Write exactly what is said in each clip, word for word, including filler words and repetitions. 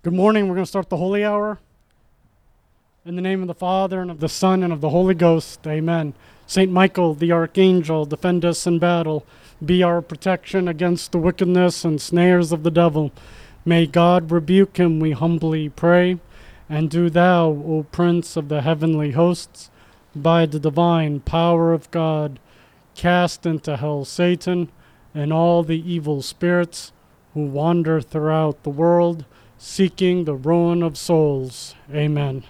Good morning. We're going to start the Holy Hour. In the name of the Father, and of the Son, and of the Holy Ghost. Amen. Saint Michael, the Archangel, defend us in battle. Be our protection against the wickedness and snares of the devil. May God rebuke him, we humbly pray. And do thou, O Prince of the heavenly hosts, by the divine power of God, cast into hell Satan and all the evil spirits who wander throughout the world, seeking the ruin of souls. Amen.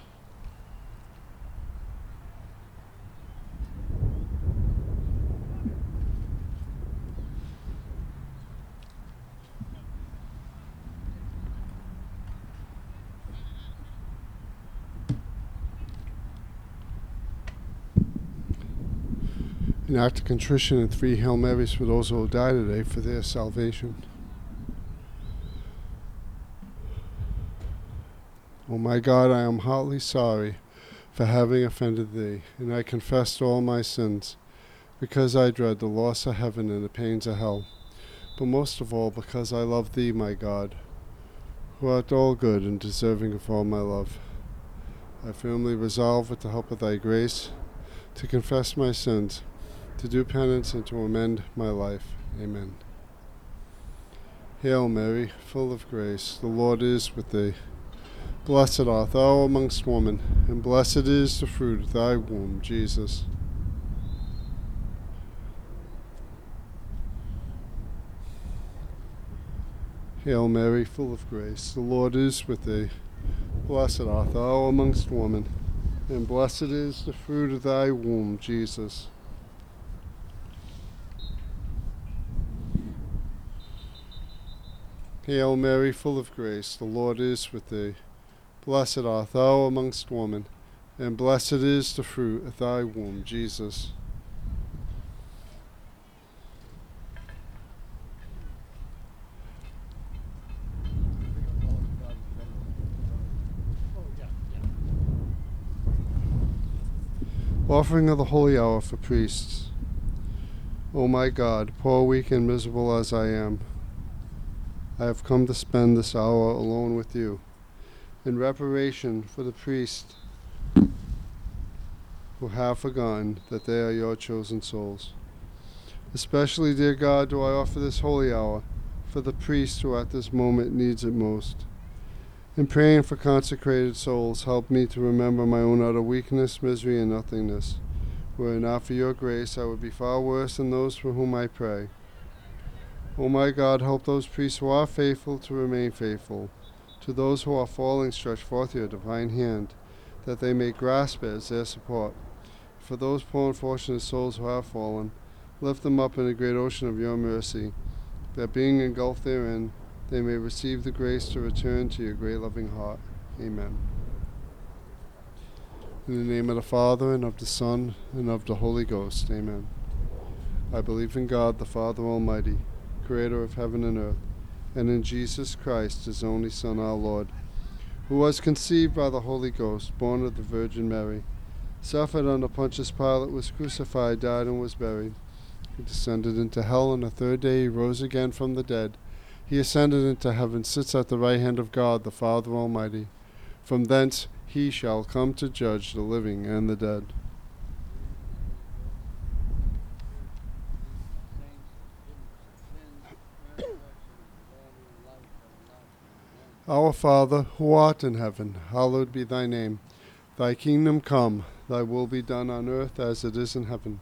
An act of contrition and three Hail Marys for those who will die today for their salvation. O my God, I am heartily sorry for having offended thee, and I confess all my sins, because I dread the loss of heaven and the pains of hell, but most of all because I love thee, my God, who art all good and deserving of all my love. I firmly resolve, with the help of thy grace, to confess my sins, to do penance, and to amend my life. Amen. Hail Mary, full of grace, the Lord is with thee. Blessed art thou amongst women, and blessed is the fruit of thy womb, Jesus. Hail Mary, full of grace, the Lord is with thee. Blessed art thou amongst women, and blessed is the fruit of thy womb, Jesus. Hail Mary, full of grace, the Lord is with thee. Blessed art thou amongst women, and blessed is the fruit of thy womb, Jesus. Offering of the Holy Hour for priests. O my God, poor, weak, and miserable as I am, I have come to spend this hour alone with you, in reparation for the priests who have forgotten that they are your chosen souls. Especially, dear God, do I offer this holy hour for the priest who at this moment needs it most. In praying for consecrated souls, help me to remember my own utter weakness, misery, and nothingness. Were it not for your grace, I would be far worse than those for whom I pray. O my God, help those priests who are faithful to remain faithful. To those who are falling, stretch forth your divine hand, that they may grasp it as their support. For those poor unfortunate souls who have fallen, lift them up in the great ocean of your mercy, that being engulfed therein, they may receive the grace to return to your great loving heart. Amen. In the name of the Father, and of the Son, and of the Holy Ghost. Amen. I believe in God, the Father Almighty, creator of heaven and earth, and in Jesus Christ, his only Son, our Lord, who was conceived by the Holy Ghost, born of the Virgin Mary, suffered under Pontius Pilate, was crucified, died, and was buried. He descended into hell, and the third day he rose again from the dead. He ascended into heaven, sits at the right hand of God, the Father Almighty. From thence he shall come to judge the living and the dead. Our Father, who art in heaven, hallowed be thy name. Thy kingdom come, thy will be done on earth as it is in heaven.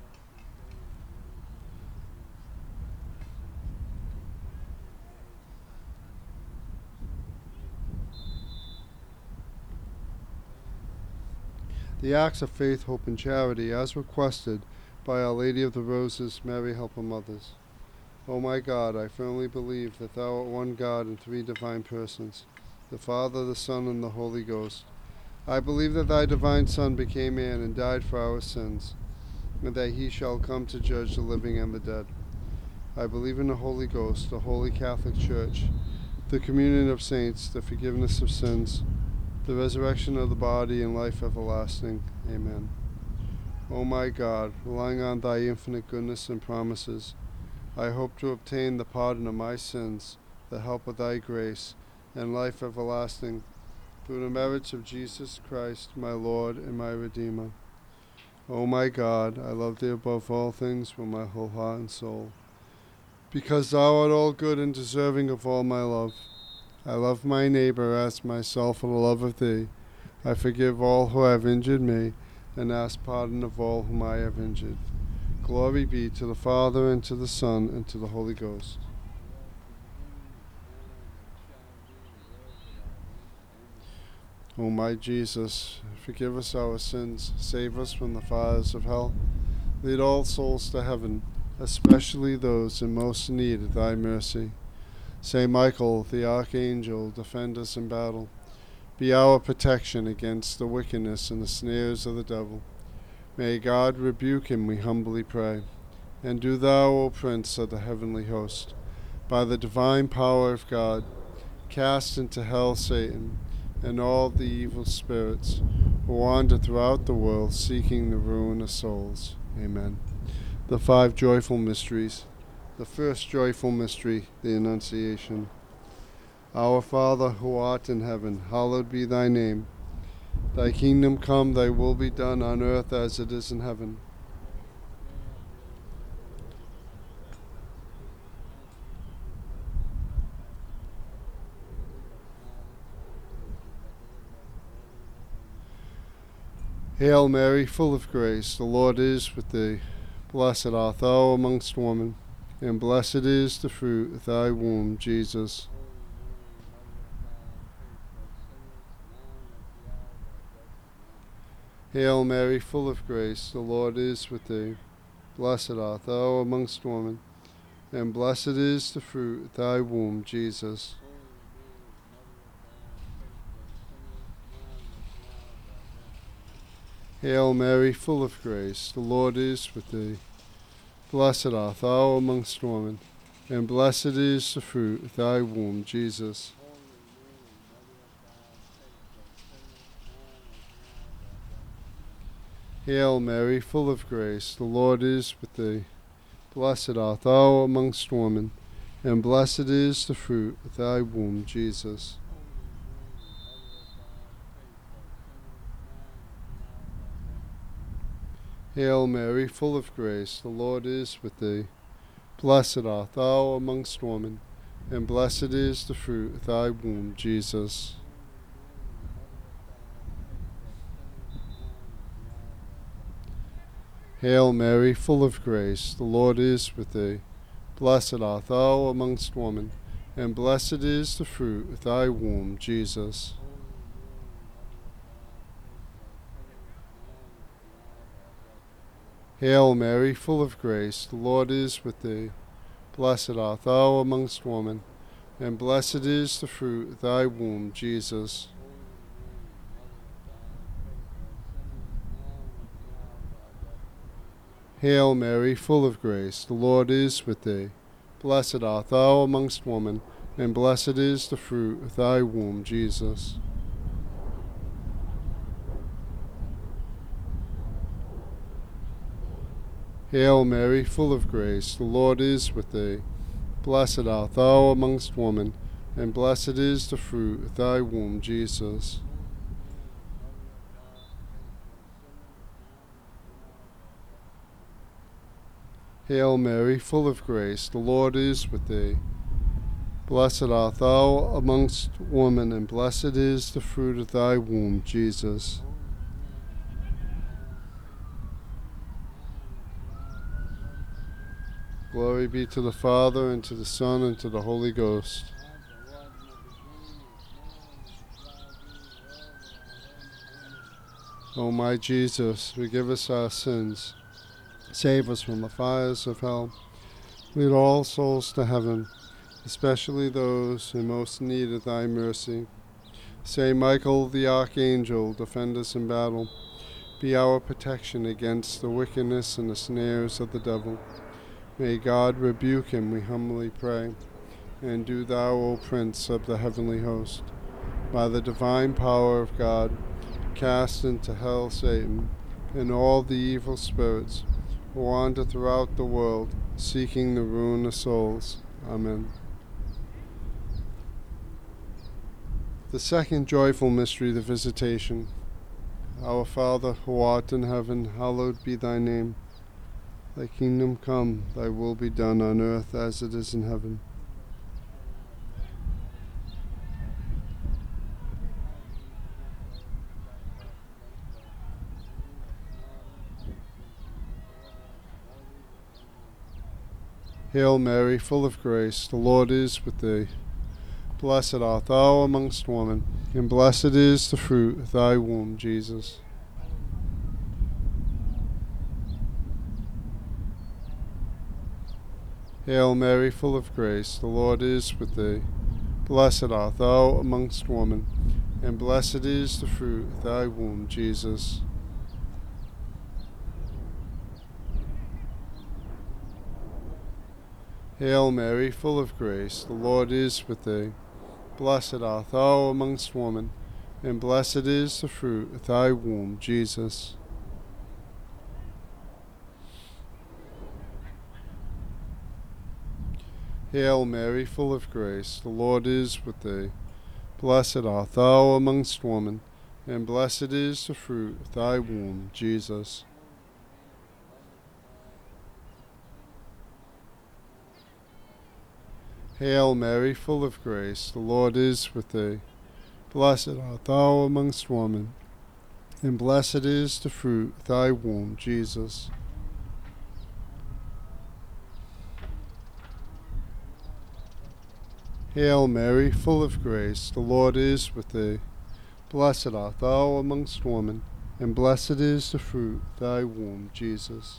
The acts of faith, hope, and charity, as requested by Our Lady of the Roses, Mary, help our mothers. O my God, I firmly believe that thou art one God in three divine persons, the Father, the Son, and the Holy Ghost. I believe that thy divine Son became man and died for our sins, and that he shall come to judge the living and the dead. I believe in the Holy Ghost, the Holy Catholic Church, the communion of saints, the forgiveness of sins, the resurrection of the body, and life everlasting. Amen. O my God, relying on thy infinite goodness and promises, I hope to obtain the pardon of my sins, the help of thy grace, and life everlasting, through the merits of Jesus Christ, my Lord and my Redeemer. O my God, I love thee above all things with my whole heart and soul. Because thou art all good and deserving of all my love, I love my neighbor as myself for the love of thee. I forgive all who have injured me, and ask pardon of all whom I have injured. Glory be to the Father, and to the Son, and to the Holy Ghost. O my Jesus, forgive us our sins, save us from the fires of hell, lead all souls to heaven, especially those in most need of thy mercy. Saint Michael, the Archangel, defend us in battle. Be our protection against the wickedness and the snares of the devil. May God rebuke him, we humbly pray. And do thou, O Prince of the heavenly host, by the divine power of God, cast into hell Satan and all the evil spirits who wander throughout the world seeking the ruin of souls. Amen. The five joyful mysteries. The first joyful mystery, the Annunciation. Our Father, who art in heaven, hallowed be thy name. Thy kingdom come, thy will be done on earth as it is in heaven. Hail Mary, full of grace, the Lord is with thee. Blessed art thou amongst women, and blessed is the fruit of thy womb, Jesus. Hail Mary, full of grace, the Lord is with thee. Blessed art thou amongst women, and blessed is the fruit of thy womb, Jesus. Hail Mary, full of grace, the Lord is with thee. Blessed art thou amongst women, and blessed is the fruit of thy womb, Jesus. Hail Mary, full of grace, the Lord is with thee. Blessed art thou amongst women, and blessed is the fruit of thy womb, Jesus. Hail Mary, full of grace, the Lord is with thee. Blessed art thou amongst women, and blessed is the fruit of thy womb, Jesus. Hail Mary, full of grace, the Lord is with thee. Blessed art thou amongst women, and blessed is the fruit of thy womb, Jesus. Hail Mary, full of grace, the Lord is with thee. Blessed art thou amongst women, and blessed is the fruit of thy womb, Jesus. Hail Mary, full of grace, the Lord is with thee. Blessed art thou amongst women, and blessed is the fruit of thy womb, Jesus. Hail Mary, full of grace, the Lord is with thee. Blessed art thou amongst women, and blessed is the fruit of thy womb, Jesus. Hail Mary, full of grace, the Lord is with thee. Blessed art thou amongst women, and blessed is the fruit of thy womb, Jesus. Glory be to the Father, and to the Son, and to the Holy Ghost. O my Jesus, forgive us our sins, save us from the fires of hell, lead all souls to heaven, especially those in most need of thy mercy. Saint Michael the Archangel, defend us in battle. Be our protection against the wickedness and the snares of the devil. May God rebuke him, we humbly pray. And do thou, O Prince of the heavenly host, by the divine power of God, cast into hell Satan and all the evil spirits who wander throughout the world, seeking the ruin of souls. Amen. The second joyful mystery, the Visitation. Our Father, who art in heaven, hallowed be thy name. Thy kingdom come, thy will be done on earth as it is in heaven. Hail Mary, full of grace, the Lord is with thee. Blessed art thou amongst women, and blessed is the fruit of thy womb, Jesus. Hail Mary, full of grace, the Lord is with thee. Blessed art thou amongst women, and blessed is the fruit of thy womb, Jesus. Hail Mary, full of grace, the Lord is with thee. Blessed art thou amongst women, and blessed is the fruit of thy womb, Jesus. Hail Mary, full of grace, the Lord is with thee. Blessed art thou amongst women, and blessed is the fruit of thy womb, Jesus. Hail Mary, full of grace, the Lord is with thee. Blessed art thou amongst women, and blessed is the fruit of thy womb, Jesus. Hail Mary, full of grace, the Lord is with thee. Blessed art thou amongst women, and blessed is the fruit of thy womb, Jesus.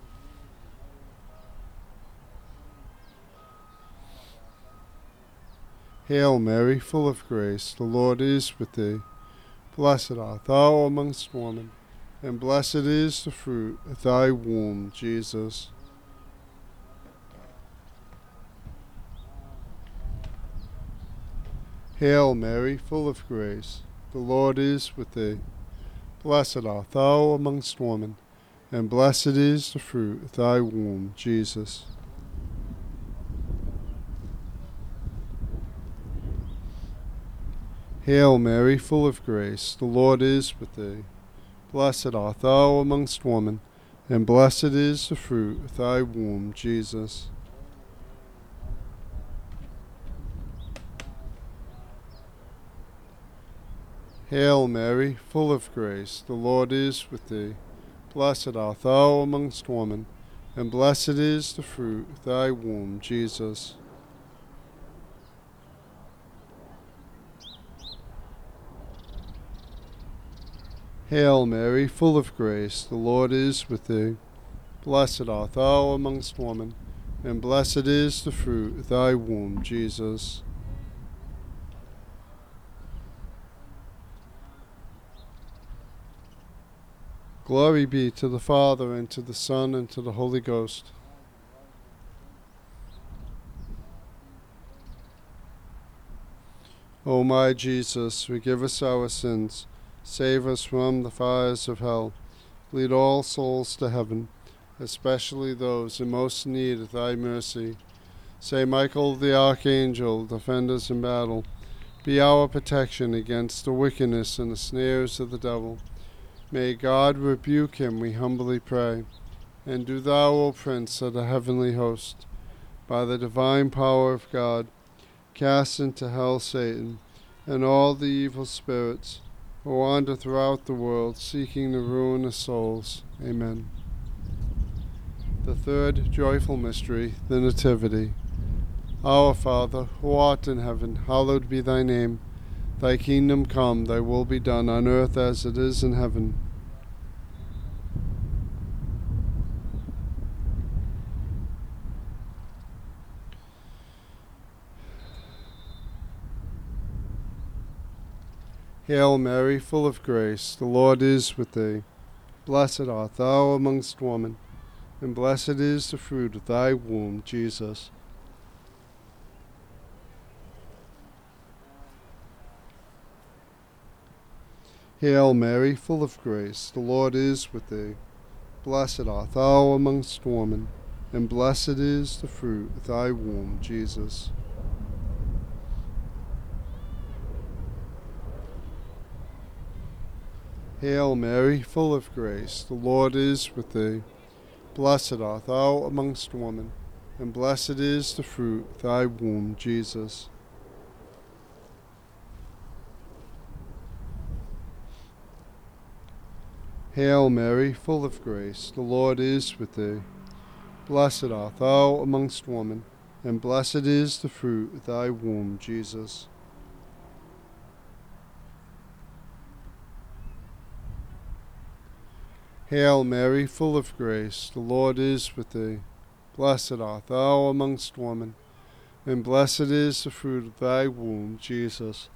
Hail Mary, full of grace, the Lord is with thee. Blessed art thou amongst women, and blessed is the fruit of thy womb, Jesus. Hail Mary, full of grace, the Lord is with thee. Blessed art thou amongst women, and blessed is the fruit of thy womb, Jesus. Hail Mary, full of grace, the Lord is with thee. Blessed art thou amongst women, and blessed is the fruit of thy womb, Jesus. Hail Mary, full of grace, the Lord is with thee. Blessed art thou amongst women, and blessed is the fruit of thy womb, Jesus. Hail Mary, full of grace, the Lord is with thee. Blessed art thou amongst women, and blessed is the fruit of thy womb, Jesus. Glory be to the Father, and to the Son, and to the Holy Ghost. O my Jesus, forgive us our sins, save us from the fires of hell, lead all souls to heaven, especially those in most need of thy mercy. Saint Michael the Archangel, defend us in battle. Be our protection against the wickedness and the snares of the devil. May God rebuke him, we humbly pray. And do thou, O Prince of the heavenly host, by the divine power of God, cast into hell Satan and all the evil spirits who wander throughout the world, seeking the ruin of souls. Amen. The third joyful mystery, the Nativity. Our Father, who art in heaven, hallowed be thy name. Thy kingdom come, thy will be done on earth as it is in heaven. Hail Mary, full of grace, the Lord is with thee. Blessed art thou amongst women, and blessed is the fruit of thy womb, Jesus. Hail Mary, full of grace, the Lord is with thee. Blessed art thou amongst women, and blessed is the fruit of thy womb, Jesus. Hail Mary, full of grace, the Lord is with thee. Blessed art thou amongst women, and blessed is the fruit of thy womb, Jesus. Hail Mary, full of grace, the Lord is with thee. Blessed art thou amongst women, and blessed is the fruit of thy womb, Jesus. Hail Mary, full of grace, the Lord is with thee. Blessed art thou amongst women, and blessed is the fruit of thy womb, Jesus.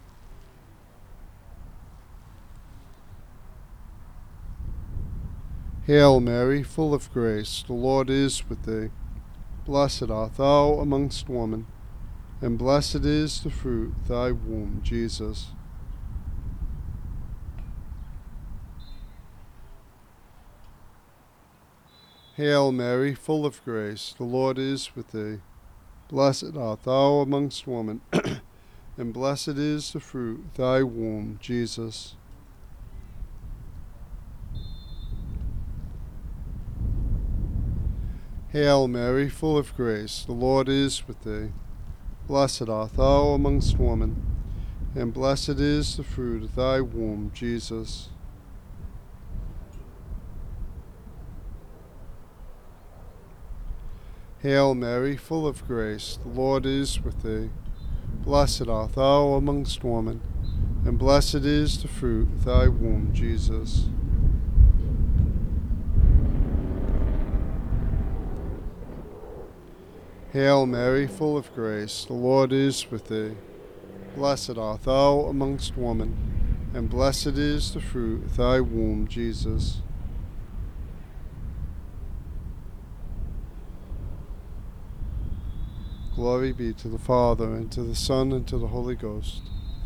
Hail Mary, full of grace, the Lord is with thee. Blessed art thou amongst women, and blessed is the fruit of thy womb, Jesus. Hail Mary, full of grace, the Lord is with thee. Blessed art thou amongst women, and blessed is the fruit of thy womb, Jesus. Hail Mary, full of grace, the Lord is with thee. Blessed art thou amongst women, and blessed is the fruit of thy womb, Jesus. Hail Mary, full of grace, the Lord is with thee. Blessed art thou amongst women, and blessed is the fruit of thy womb, Jesus. Hail Mary, full of grace, the Lord is with thee. Blessed art thou amongst women, and blessed is the fruit of thy womb, Jesus. Glory be to the Father, and to the Son, and to the Holy Ghost.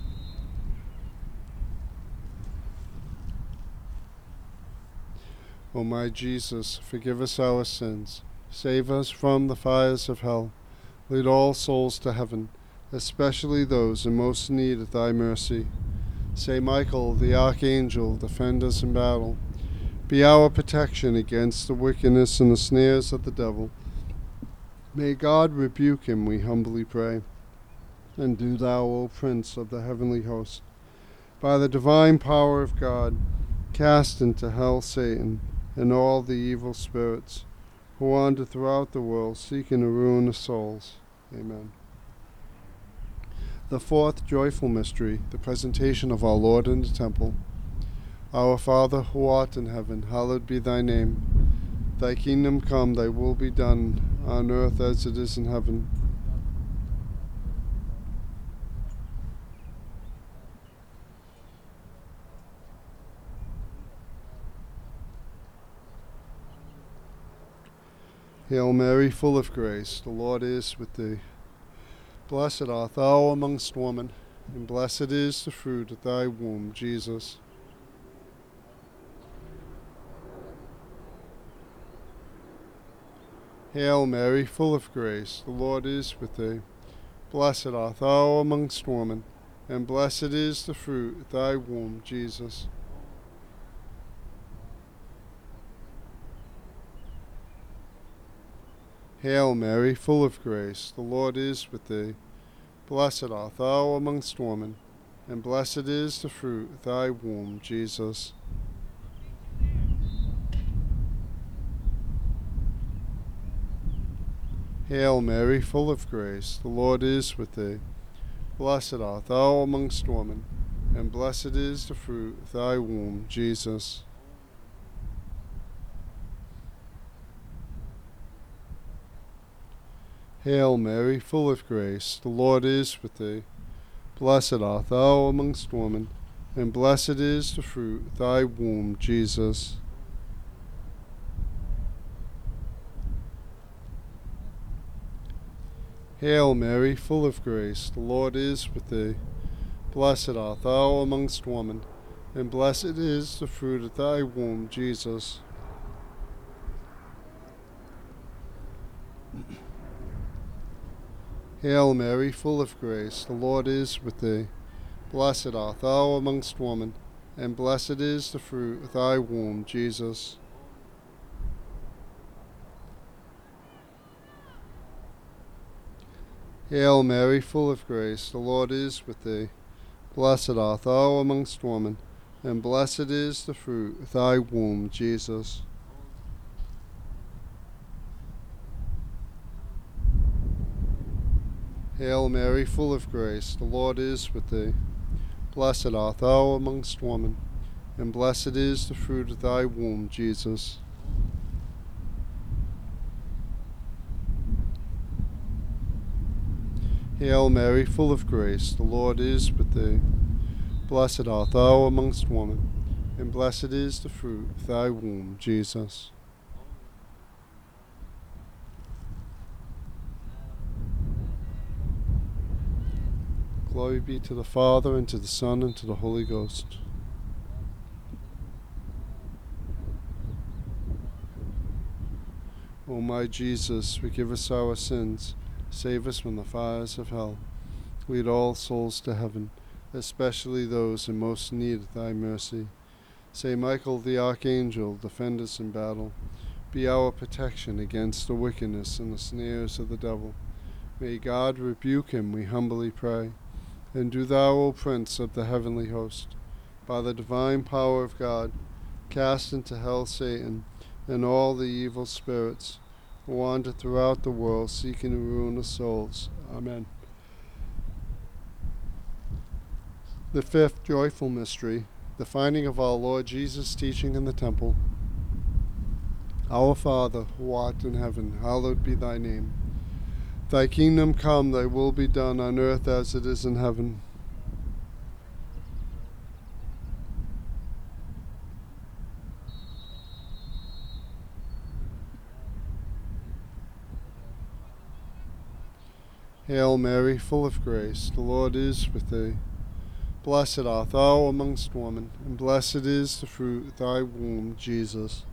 O my Jesus, forgive us our sins, save us from the fires of hell, lead all souls to heaven, especially those in most need of thy mercy. Saint Michael, the Archangel, defend us in battle. Be our protection against the wickedness and the snares of the devil. May God rebuke him, we humbly pray. And do thou, O Prince of the heavenly host, by the divine power of God, cast into hell Satan and all the evil spirits who wander throughout the world seeking the ruin of souls. Amen. The fourth joyful mystery, the presentation of our Lord in the temple. Our Father, who art in heaven, hallowed be thy name. Thy kingdom come, thy will be done, on earth as it is in heaven. Hail Mary, full of grace, the Lord is with thee. Blessed art thou amongst women, and blessed is the fruit of thy womb, Jesus. Hail Mary, full of grace, the Lord is with thee. Blessed art thou amongst women, and blessed is the fruit of thy womb, Jesus. Hail Mary, full of grace, the Lord is with thee. Blessed art thou amongst women, and blessed is the fruit of thy womb, Jesus. Hail Mary, full of grace, the Lord is with thee. Blessed art thou amongst women, and blessed is the fruit of thy womb, Jesus. Hail Mary, full of grace, the Lord is with thee. Blessed art thou amongst women, and blessed is the fruit of thy womb, Jesus. Hail Mary, full of grace, the Lord is with thee. Blessed art thou amongst women, and blessed is the fruit of thy womb, Jesus. Hail Mary, full of grace, the Lord is with thee. Blessed art thou amongst women, and blessed is the fruit of thy womb, Jesus. Hail Mary, full of grace, the Lord is with thee. Blessed art thou amongst women, and blessed is the fruit of thy womb, Jesus. Hail Mary, full of grace, the Lord is with thee. Blessed art thou amongst women, and blessed is the fruit of thy womb, Jesus. Hail Mary, full of grace, the Lord is with thee. Blessed art thou amongst women, and blessed is the fruit of thy womb, Jesus. Glory be to the Father, and to the Son, and to the Holy Ghost. O my Jesus, forgive us our sins, save us from the fires of hell. Lead all souls to heaven, especially those in most need of thy mercy. Saint Michael the Archangel, defend us in battle. Be our protection against the wickedness and the snares of the devil. May God rebuke him, we humbly pray. And do thou, O Prince of the heavenly host, by the divine power of God, cast into hell Satan and all the evil spirits who wander throughout the world seeking the ruin of souls. Amen. The fifth joyful mystery, the finding of our Lord Jesus' teaching in the temple. Our Father, who art in heaven, hallowed be thy name. Thy kingdom come, thy will be done on earth as it is in heaven. Hail Mary, full of grace, the Lord is with thee. Blessed art thou amongst women, and blessed is the fruit of thy womb, Jesus.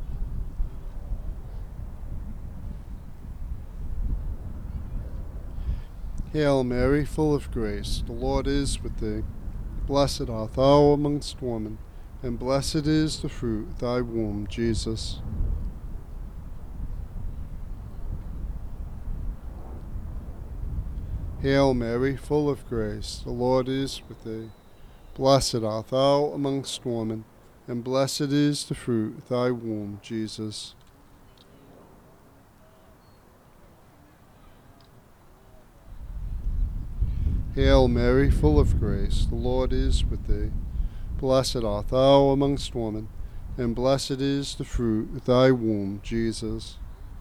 Hail Mary, full of grace, the Lord is with thee. Blessed art thou amongst women, and blessed is the fruit of thy womb, Jesus. Hail Mary, full of grace, the Lord is with thee. Blessed art thou amongst women, and blessed is the fruit of thy womb, Jesus. Hail Mary, full of grace, the Lord is with thee. Blessed art thou amongst women, and blessed is the fruit of thy womb, Jesus.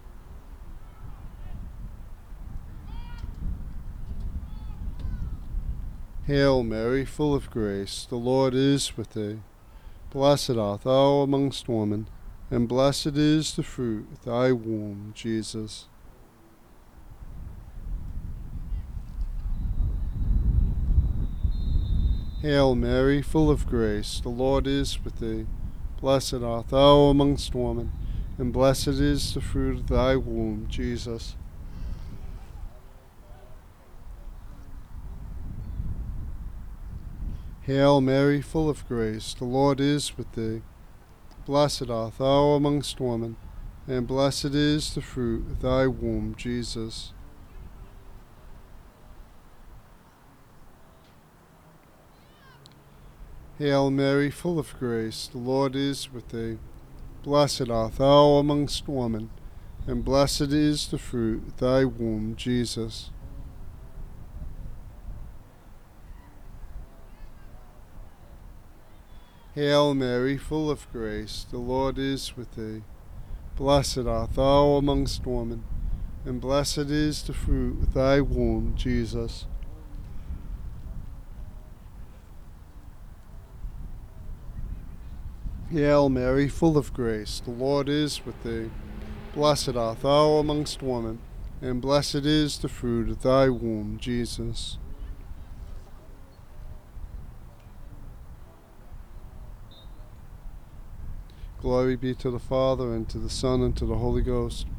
Hail Mary, full of grace, the Lord is with thee. Blessed art thou amongst women, and blessed is the fruit of thy womb, Jesus. Hail Mary, full of grace, the Lord is with thee. Blessed art thou amongst women, and blessed is the fruit of thy womb, Jesus. Hail Mary, full of grace, the Lord is with thee. Blessed art thou amongst women, and blessed is the fruit of thy womb, Jesus. Hail Mary, full of grace, the Lord is with thee. Blessed art thou amongst women, and blessed is the fruit of thy womb, Jesus. Hail Mary, full of grace, the Lord is with thee. Blessed art thou amongst women, and blessed is the fruit of thy womb, Jesus. Hail Mary, full of grace, the Lord is with thee. Blessed art thou amongst women, and blessed is the fruit of thy womb, Jesus. Glory be to the Father, and to the Son, and to the Holy Ghost.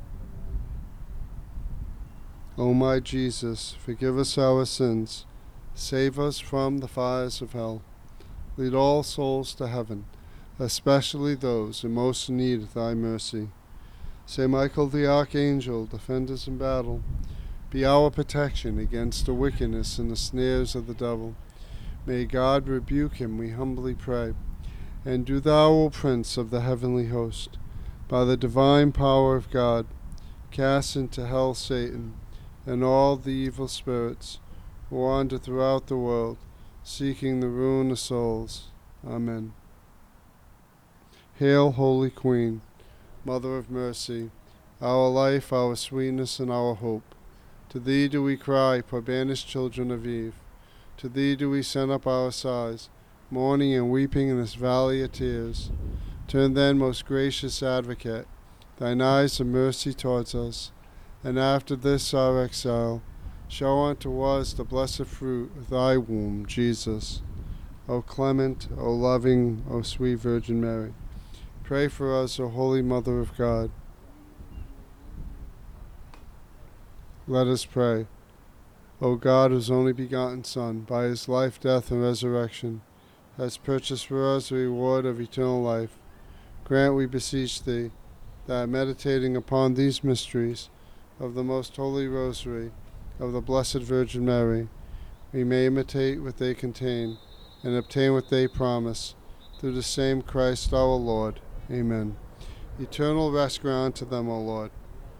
O my Jesus, forgive us our sins, Save us from the fires of hell. Lead all souls to heaven, especially those in most need of thy mercy. Saint Michael the Archangel, defend us in battle. Be our protection against the wickedness and the snares of the devil. May God rebuke him, we humbly pray. And do thou, O Prince of the heavenly host, by the divine power of God, cast into hell Satan and all the evil spirits who wander throughout the world, seeking the ruin of souls. Amen. Hail, Holy Queen, Mother of mercy, our life, our sweetness, and our hope. To thee do we cry, poor banished children of Eve. To thee do we send up our sighs, mourning and weeping in this valley of tears. Turn then, most gracious Advocate, thine eyes of mercy towards us, and after this our exile, show unto us the blessed fruit of thy womb, Jesus. O clement, O loving, O sweet Virgin Mary, pray for us, O Holy Mother of God. Let us pray. O God, whose only begotten Son, by his life, death, and resurrection, has purchased for us the reward of eternal life, grant, we beseech thee, that meditating upon these mysteries of the most holy Rosary of the Blessed Virgin Mary, we may imitate what they contain and obtain what they promise, through the same Christ our Lord. Amen. Eternal rest grant to them, O Lord.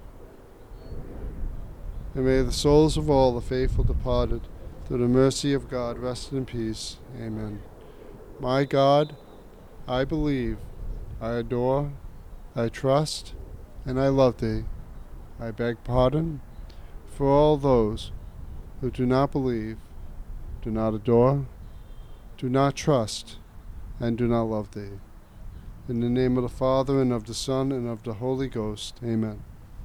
And may the souls of all the faithful departed, through the mercy of God, rest in peace. Amen. My God, I believe, I adore, I trust, and I love thee. I beg pardon for all those who do not believe, do not adore, do not trust, and do not love thee. In the name of the Father, and of the Son, and of the Holy Ghost. Amen.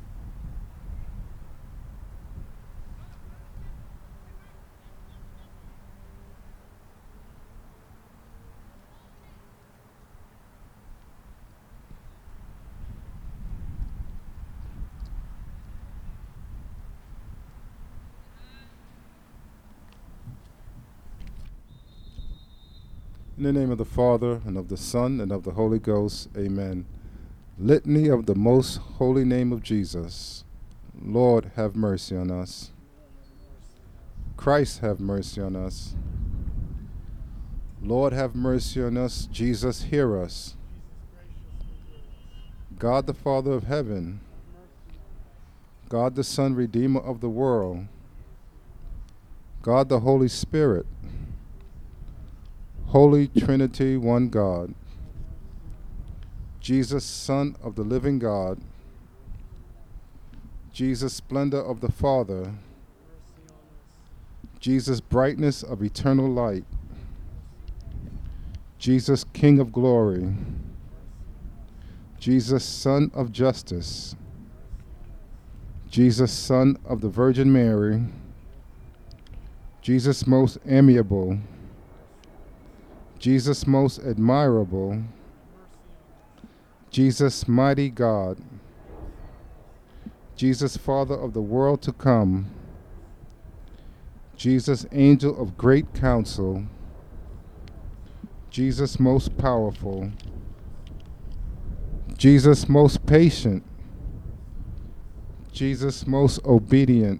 In the name of the Father, and of the Son, and of the Holy Ghost. Amen. Litany of the most holy name of Jesus. Lord, have mercy on us. Christ, have mercy on us. Lord, have mercy on us. Jesus, hear us. God the Father of heaven, God the Son, Redeemer of the world, God the Holy Spirit, Holy Trinity, one God, Jesus, Son of the living God, Jesus, splendor of the Father, Jesus, brightness of eternal light, Jesus, King of glory, Jesus, Son of justice, Jesus, Son of the Virgin Mary, Jesus, most amiable, Jesus, most admirable, Jesus, mighty God, Jesus, Father of the world to come, Jesus, angel of great counsel, Jesus, most powerful, Jesus, most patient, Jesus, most obedient,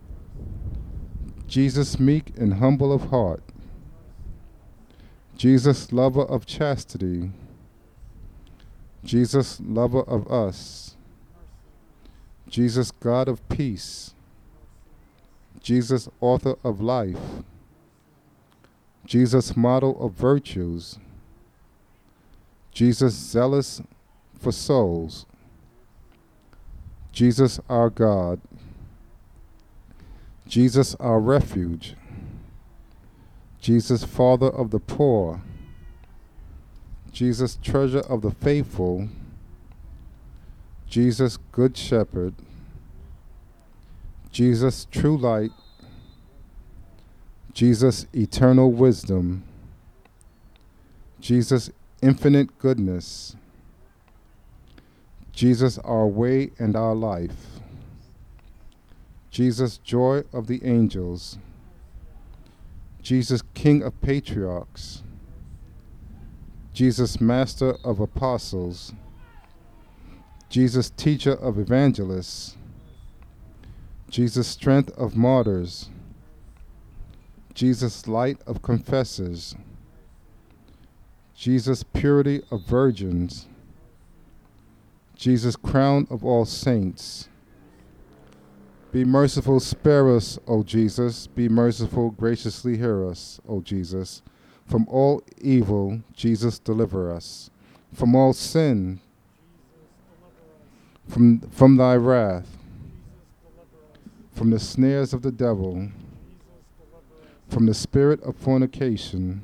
Jesus, meek and humble of heart, Jesus, lover of chastity, Jesus, lover of us, Jesus, God of peace, Jesus, author of life, Jesus, model of virtues, Jesus, zealous for souls, Jesus, our God, Jesus, our refuge, Jesus, Father of the poor, Jesus, treasure of the faithful, Jesus, good shepherd, Jesus, true light, Jesus, eternal wisdom, Jesus, infinite goodness, Jesus, our way and our life, Jesus, joy of the angels, Jesus, King of patriarchs, Jesus, Master of apostles, Jesus, Teacher of evangelists, Jesus, Strength of martyrs, Jesus, Light of confessors, Jesus, Purity of virgins, Jesus, Crown of all saints. Be merciful, spare us, O Jesus. Be merciful, graciously hear us, O Jesus. From all evil, Jesus, deliver us. From all sin, from, from thy wrath, from the snares of the devil, from the spirit of fornication,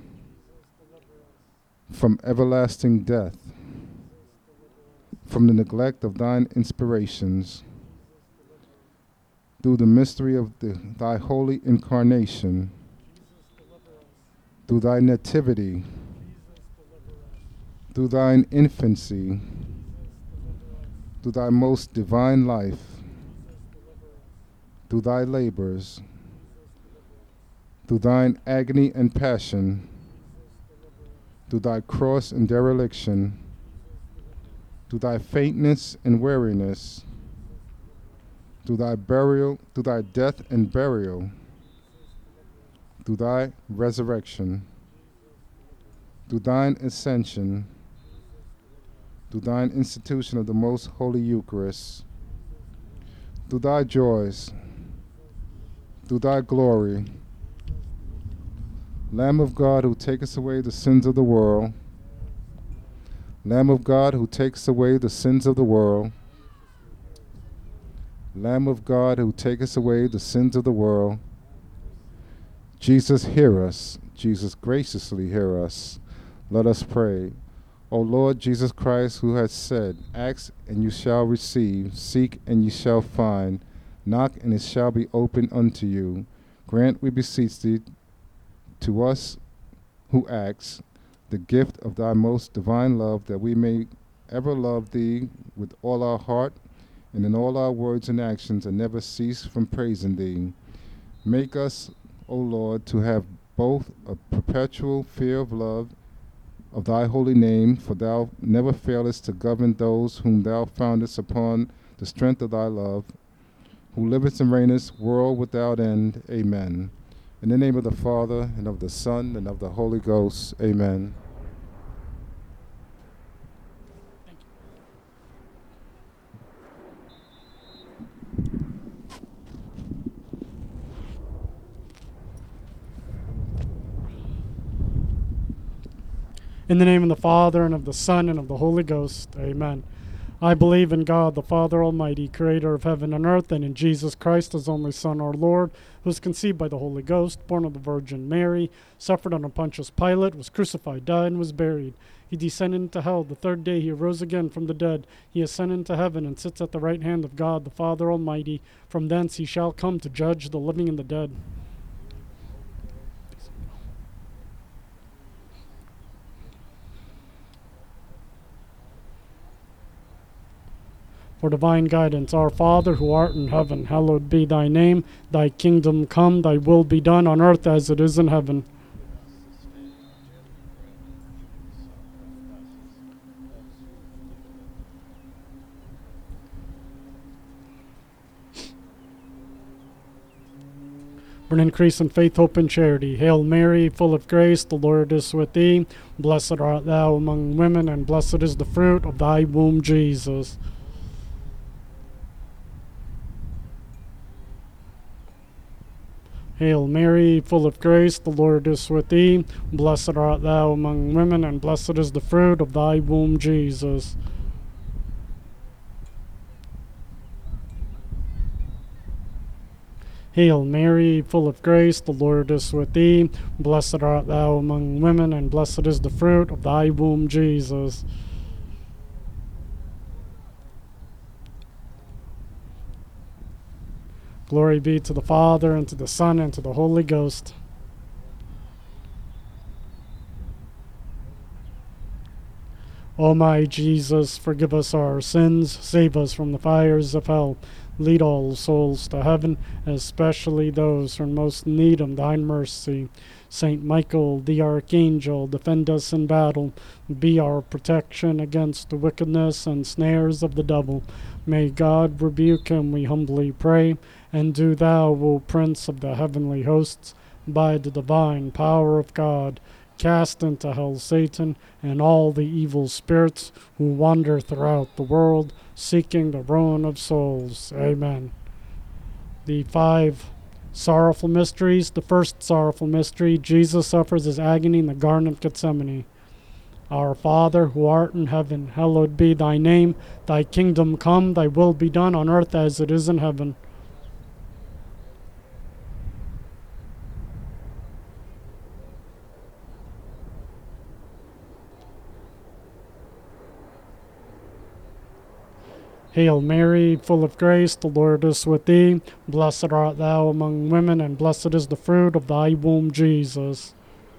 from everlasting death, from the neglect of thine inspirations, through the mystery of the, thy holy incarnation, through thy nativity, through thine infancy, through thy most divine life, through thy labors, through thine agony and passion, through thy cross and dereliction, through thy faintness and weariness, through thy burial, through thy death and burial, through thy resurrection, through thine ascension, through thine institution of the most holy Eucharist, through thy joys, through thy glory, Lamb of God who takest away the sins of the world, Lamb of God who takes away the sins of the world, Lamb of God who takest away the sins of the world, Jesus, hear us. Jesus, graciously hear us. Let us pray. O Lord Jesus Christ, who has said, ask and you shall receive, seek and you shall find, knock and it shall be opened unto you. Grant, we beseech thee, to us who ask, the gift of thy most divine love, that we may ever love thee with all our heart and in all our words and actions, and never cease from praising thee. Make us, O Lord, to have both a perpetual fear of love of thy holy name, for thou never failest to govern those whom thou foundest upon the strength of thy love, who livest and reignest world without end. Amen. In the name of the Father, and of the Son, and of the Holy Ghost. Amen. In the name of the Father, and of the Son, and of the Holy Ghost. Amen. I believe in God, the Father Almighty, creator of heaven and earth, and in Jesus Christ, his only Son, our Lord, who was conceived by the Holy Ghost, born of the Virgin Mary, suffered under Pontius Pilate, was crucified, died, and was buried. He descended into hell. The third day he arose again from the dead. He ascended into heaven and sits at the right hand of God, the Father Almighty. From thence he shall come to judge the living and the dead. For divine guidance, our Father, who art in heaven, hallowed be thy name. Thy kingdom come, thy will be done on earth as it is in heaven. For an increase in faith, hope, and charity. Hail Mary, full of grace, the Lord is with thee. Blessed art thou among women, and blessed is the fruit of thy womb, Jesus. Hail Mary, full of grace, the Lord is with thee. Blessed art thou among women, and blessed is the fruit of thy womb, Jesus. Hail Mary, full of grace, the Lord is with thee. Blessed art thou among women, and blessed is the fruit of thy womb, Jesus. Glory be to the Father, and to the Son, and to the Holy Ghost. O my Jesus, forgive us our sins, save us from the fires of hell. Lead all souls to heaven, especially those who are in most need of thine mercy. Saint Michael, the archangel, defend us in battle. Be our protection against the wickedness and snares of the devil. May God rebuke him, we humbly pray. And do thou, O Prince of the heavenly hosts, by the divine power of God, cast into hell Satan and all the evil spirits who wander throughout the world, seeking the ruin of souls. Amen. The five sorrowful mysteries. The first sorrowful mystery, Jesus suffers his agony in the Garden of Gethsemane. Our Father, who art in heaven, hallowed be thy name. Thy kingdom come, thy will be done on earth as it is in heaven. Hail Mary, full of grace, the Lord is with thee. Blessed art thou among women, and blessed is the fruit of thy womb, Jesus.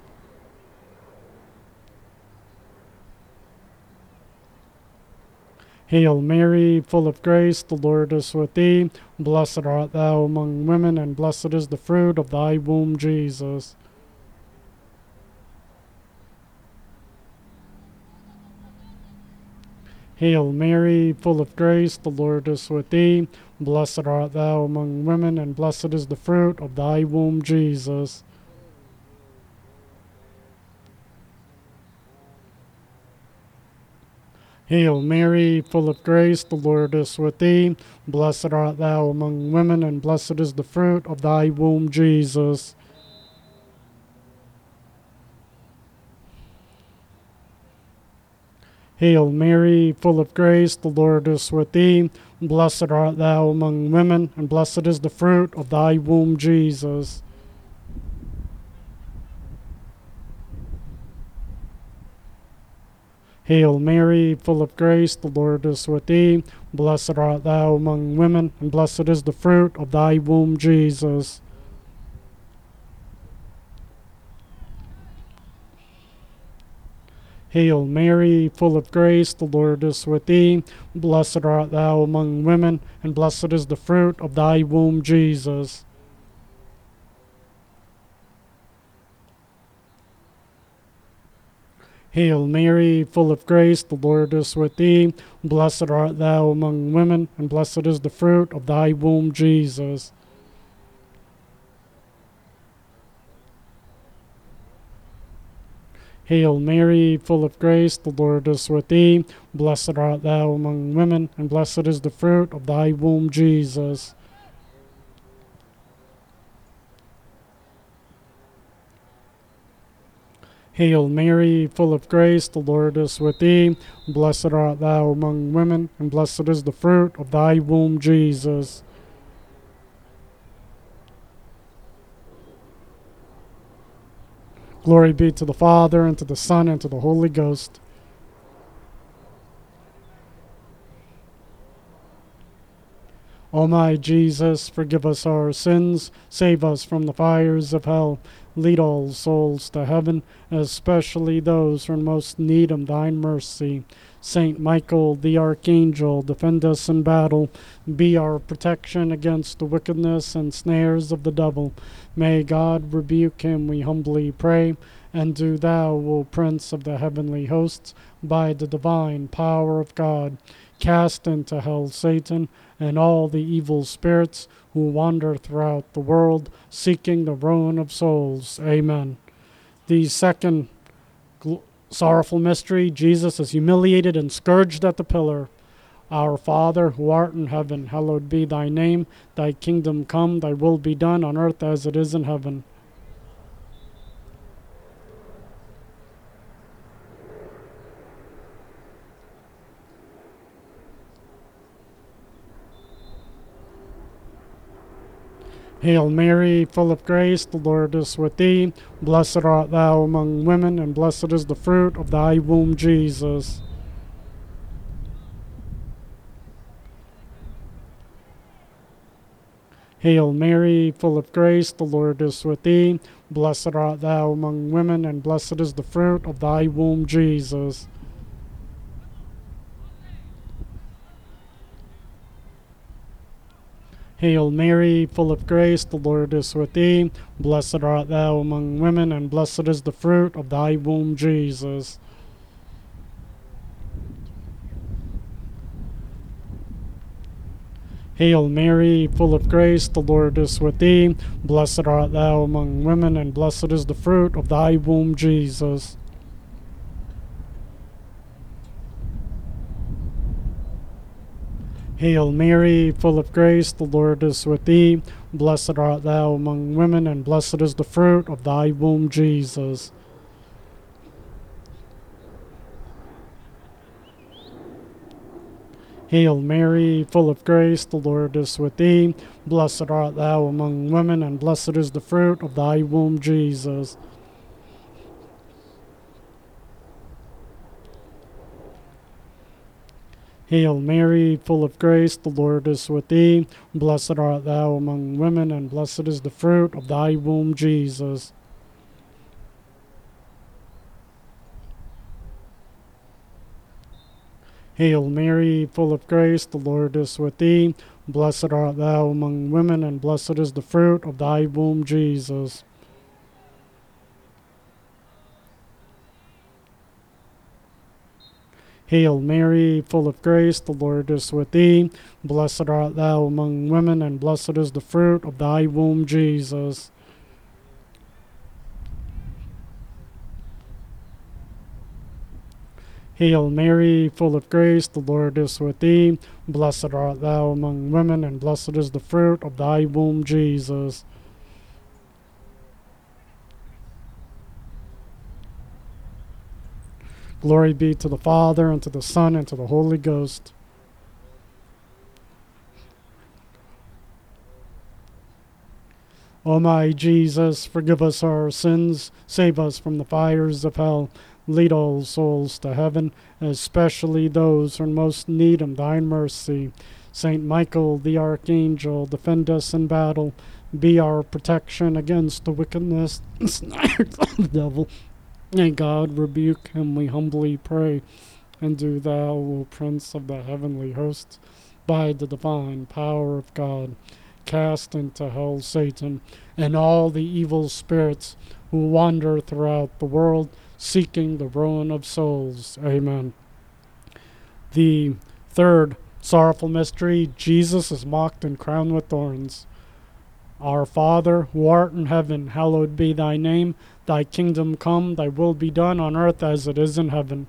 Hail Mary, full of grace, the Lord is with thee. Blessed art thou among women, and blessed is the fruit of thy womb, Jesus. Hail Mary, full of grace, the Lord is with thee. Blessed art thou among women, and blessed is the fruit of thy womb, Jesus. Hail Mary, full of grace, the Lord is with thee. Blessed art thou among women, and blessed is the fruit of thy womb, Jesus. Hail Mary, full of grace, the Lord is with thee. Blessed art thou among women, and blessed is the fruit of thy womb, Jesus. Hail Mary, full of grace, the Lord is with thee. Blessed art thou among women, and blessed is the fruit of thy womb, Jesus. Hail Mary, full of grace, the Lord is with thee. Blessed art thou among women, and blessed is the fruit of thy womb, Jesus. Hail Mary, full of grace, the Lord is with thee. Blessed art thou among women, and blessed is the fruit of thy womb, Jesus. Hail Mary, full of grace, the Lord is with thee. Blessed art thou among women, and blessed is the fruit of thy womb, Jesus. Hail Mary, full of grace, the Lord is with thee. Blessed art thou among women, and blessed is the fruit of thy womb, Jesus. Glory be to the Father, and to the Son, and to the Holy Ghost. O my Jesus, forgive us our sins, save us from the fires of hell, lead all souls to heaven, especially those who are in most need of thine mercy. Saint Michael, the archangel, defend us in battle, be our protection against the wickedness and snares of the devil. May God rebuke him, we humbly pray. And do thou, O Prince of the heavenly hosts, by the divine power of God, cast into hell Satan and all the evil spirits who wander throughout the world, seeking the ruin of souls. Amen. The second gl- sorrowful mystery, Jesus is humiliated and scourged at the pillar. Our Father, who art in heaven, hallowed be thy name. Thy kingdom come, thy will be done on earth as it is in heaven. Hail Mary, full of grace, the Lord is with thee. Blessed art thou among women, and blessed is the fruit of thy womb, Jesus. Hail Mary, full of grace, the Lord is with thee. Blessed art thou among women, and blessed is the fruit of thy womb, Jesus. Hail Mary, full of grace, the Lord is with thee. Blessed art thou among women, and blessed is the fruit of thy womb, Jesus. Hail Mary, full of grace, the Lord is with thee. Blessed art thou among women, and blessed is the fruit of thy womb, Jesus. Hail Mary, full of grace, the Lord is with thee. Blessed art thou among women, and blessed is the fruit of thy womb, Jesus. Hail Mary, full of grace, the Lord is with thee. Blessed art thou among women, and blessed is the fruit of thy womb, Jesus. Hail Mary, full of grace, the Lord is with thee. Blessed art thou among women, and blessed is the fruit of thy womb, Jesus. Hail Mary, full of grace, the Lord is with thee. Blessed art thou among women, and blessed is the fruit of thy womb, Jesus. Hail Mary, full of grace, the Lord is with thee. Blessed art thou among women, and blessed is the fruit of thy womb, Jesus. Hail Mary, full of grace, the Lord is with thee. Blessed art thou among women, and blessed is the fruit of thy womb, Jesus. Glory be to the Father, and to the Son, and to the Holy Ghost. O my Jesus, forgive us our sins, save us from the fires of hell, lead all souls to heaven, especially those who are in most need of thine mercy. Saint Michael the Archangel, defend us in battle, be our protection against the wickedness and snares of the devil. May God rebuke him, we humbly pray. And do thou, O Prince of the heavenly hosts, by the divine power of God, cast into hell Satan and all the evil spirits who wander throughout the world, seeking the ruin of souls. Amen. The third sorrowful mystery, Jesus is mocked and crowned with thorns. Our Father, who art in heaven, hallowed be thy name. Thy kingdom come, thy will be done on earth as it is in heaven.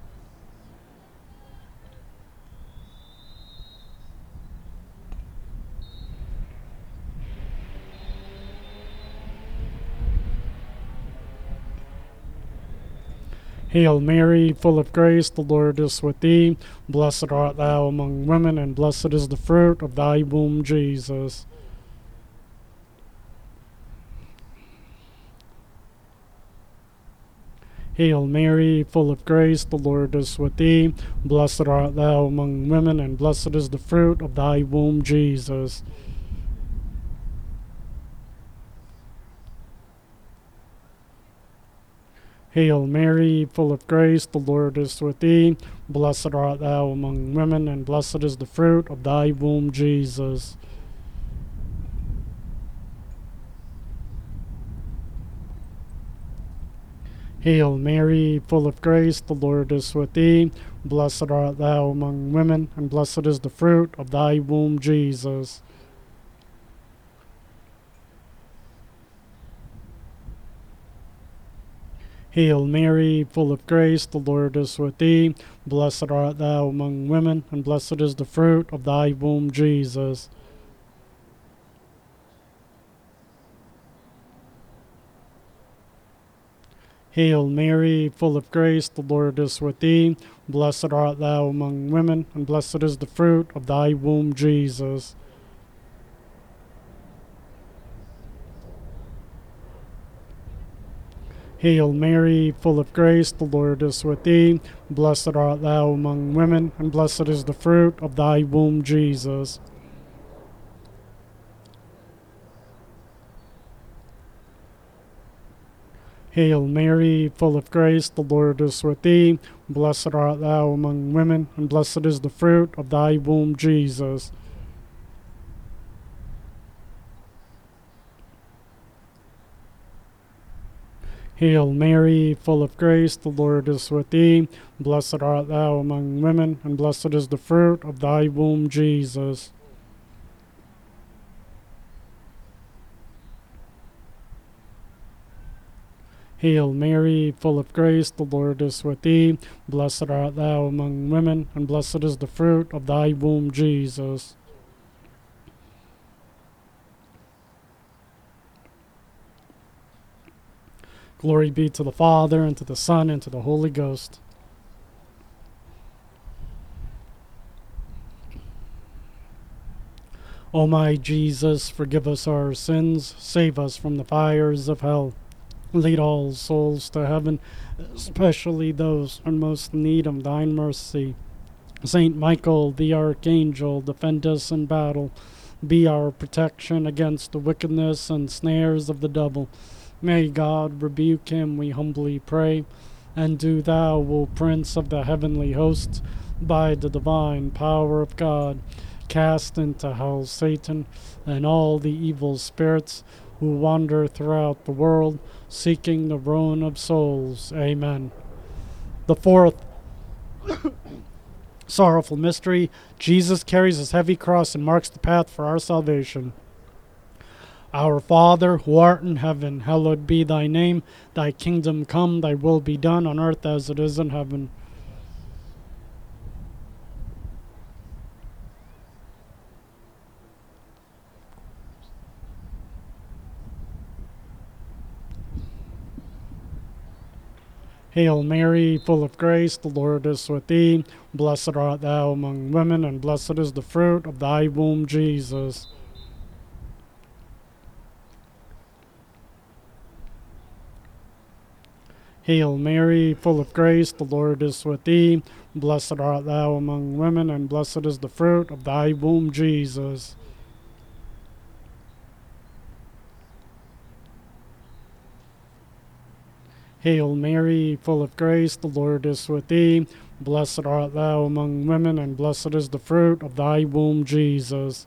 Hail Mary, full of grace, the Lord is with thee. Blessed art thou among women, and blessed is the fruit of thy womb, Jesus. Hail Mary, full of grace, the Lord is with thee. Blessed art thou among women, and blessed is the fruit of thy womb, Jesus. Hail Mary, full of grace, the Lord is with thee. Blessed art thou among women, and blessed is the fruit of thy womb, Jesus. Hail Mary, full of grace, the Lord is with thee. Blessed art thou among women, and blessed is the fruit of thy womb, Jesus. Hail Mary, full of grace, the Lord is with thee. Blessed art thou among women, and blessed is the fruit of thy womb, Jesus. Hail Mary, full of grace, the Lord is with thee. Blessed art thou among women, and blessed is the fruit of thy womb, Jesus. Hail Mary, full of grace, the Lord is with thee. Blessed art thou among women, and blessed is the fruit of thy womb, Jesus. Hail Mary, full of grace, the Lord is with thee. Blessed art thou among women, and blessed is the fruit of thy womb, Jesus. Hail Mary, full of grace, the Lord is with thee. Blessed art thou among women, and blessed is the fruit of thy womb, Jesus. Hail Mary, full of grace, the Lord is with thee. Blessed art thou among women, and blessed is the fruit of thy womb, Jesus. Glory be to the Father, and to the Son, and to the Holy Ghost. O my Jesus, forgive us our sins, save us from the fires of hell. Lead all souls to heaven, especially those in most need of thine mercy. Saint Michael, the archangel, defend us in battle. Be our protection against the wickedness and snares of the devil. May God rebuke him, we humbly pray. And do thou, O Prince of the heavenly hosts, by the divine power of God, cast into hell Satan and all the evil spirits who wander throughout the world, seeking the ruin of souls. Amen. The fourth sorrowful mystery, Jesus carries his heavy cross and marks the path for our salvation. Our Father, who art in heaven, hallowed be thy name. Thy kingdom come, thy will be done on earth as it is in heaven. Hail Mary, full of grace, the Lord is with thee. Blessed art thou among women, and blessed is the fruit of thy womb, Jesus. Hail Mary, full of grace, the Lord is with thee. Blessed art thou among women, and blessed is the fruit of thy womb, Jesus. Hail Mary, full of grace, the Lord is with thee. Blessed art thou among women, and blessed is the fruit of thy womb, Jesus.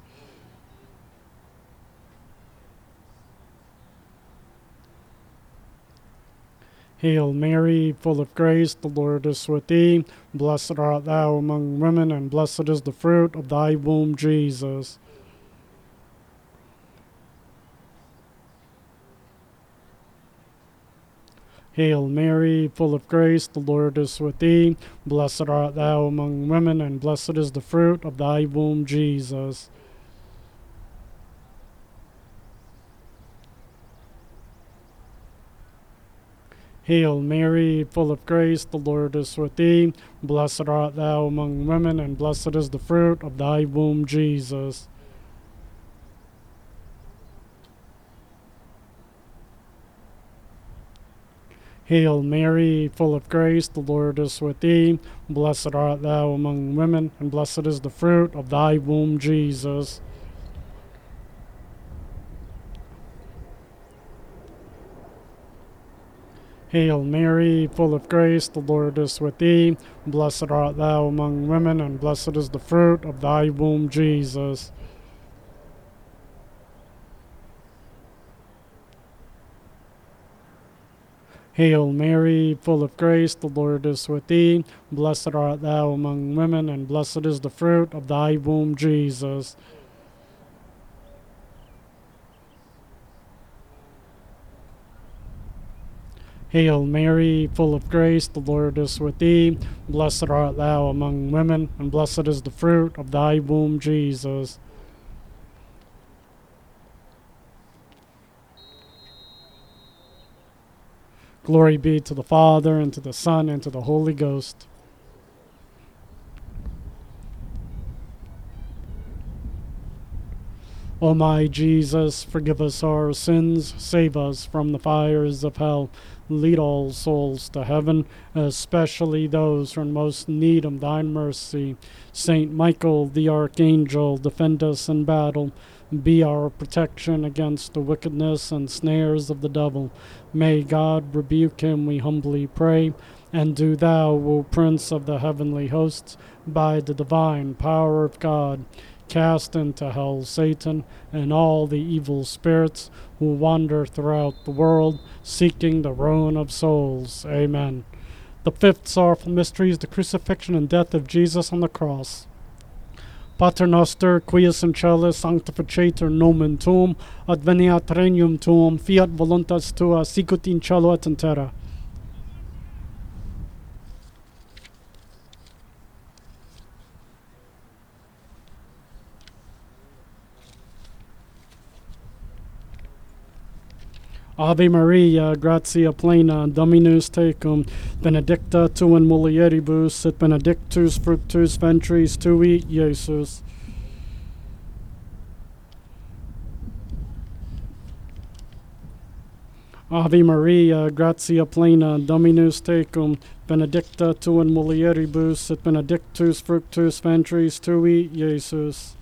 Hail Mary, full of grace, the Lord is with thee. Blessed art thou among women, and blessed is the fruit of thy womb, Jesus. Hail Mary, full of grace, the Lord is with thee. Blessed art thou among women, and blessed is the fruit of thy womb, Jesus. Hail Mary, full of grace, the Lord is with thee. Blessed art thou among women, and blessed is the fruit of thy womb, Jesus. Hail Mary, full of grace, the Lord is with thee. Blessed art thou among women, and blessed is the fruit of thy womb, Jesus. Hail Mary, full of grace, the Lord is with thee. Blessed art thou among women, and blessed is the fruit of thy womb, Jesus. Hail Mary, full of grace, the Lord is with thee. Blessed art thou among women, and blessed is the fruit of thy womb, Jesus. Hail Mary, full of grace, the Lord is with thee. Blessed art thou among women, and blessed is the fruit of thy womb, Jesus. Glory be to the Father, and to the Son, and to the Holy Ghost. O my Jesus, forgive us our sins, save us from the fires of hell. Lead all souls to heaven, especially those who are in most need of thine mercy. Saint Michael, the archangel, defend us in battle. Be our protection against the wickedness and snares of the devil. May God rebuke him, we humbly pray. And do thou, O Prince of the heavenly hosts, by the divine power of God, cast into hell Satan and all the evil spirits who wander throughout the world, seeking the ruin of souls. Amen. The fifth sorrowful mystery is the crucifixion and death of Jesus on the cross. Pater noster, quies in celis sanctificetur nomen tuum, adveniat regnum tuum, fiat voluntas tua, sicut in cielo et in terra. Ave Maria, gratia plena, Dominus tecum, benedicta tu in mulieribus, et benedictus fructus ventris tui, Iesus. Ave Maria, gratia plena, Dominus tecum, benedicta tu in mulieribus, et benedictus fructus ventris tui, Iesus.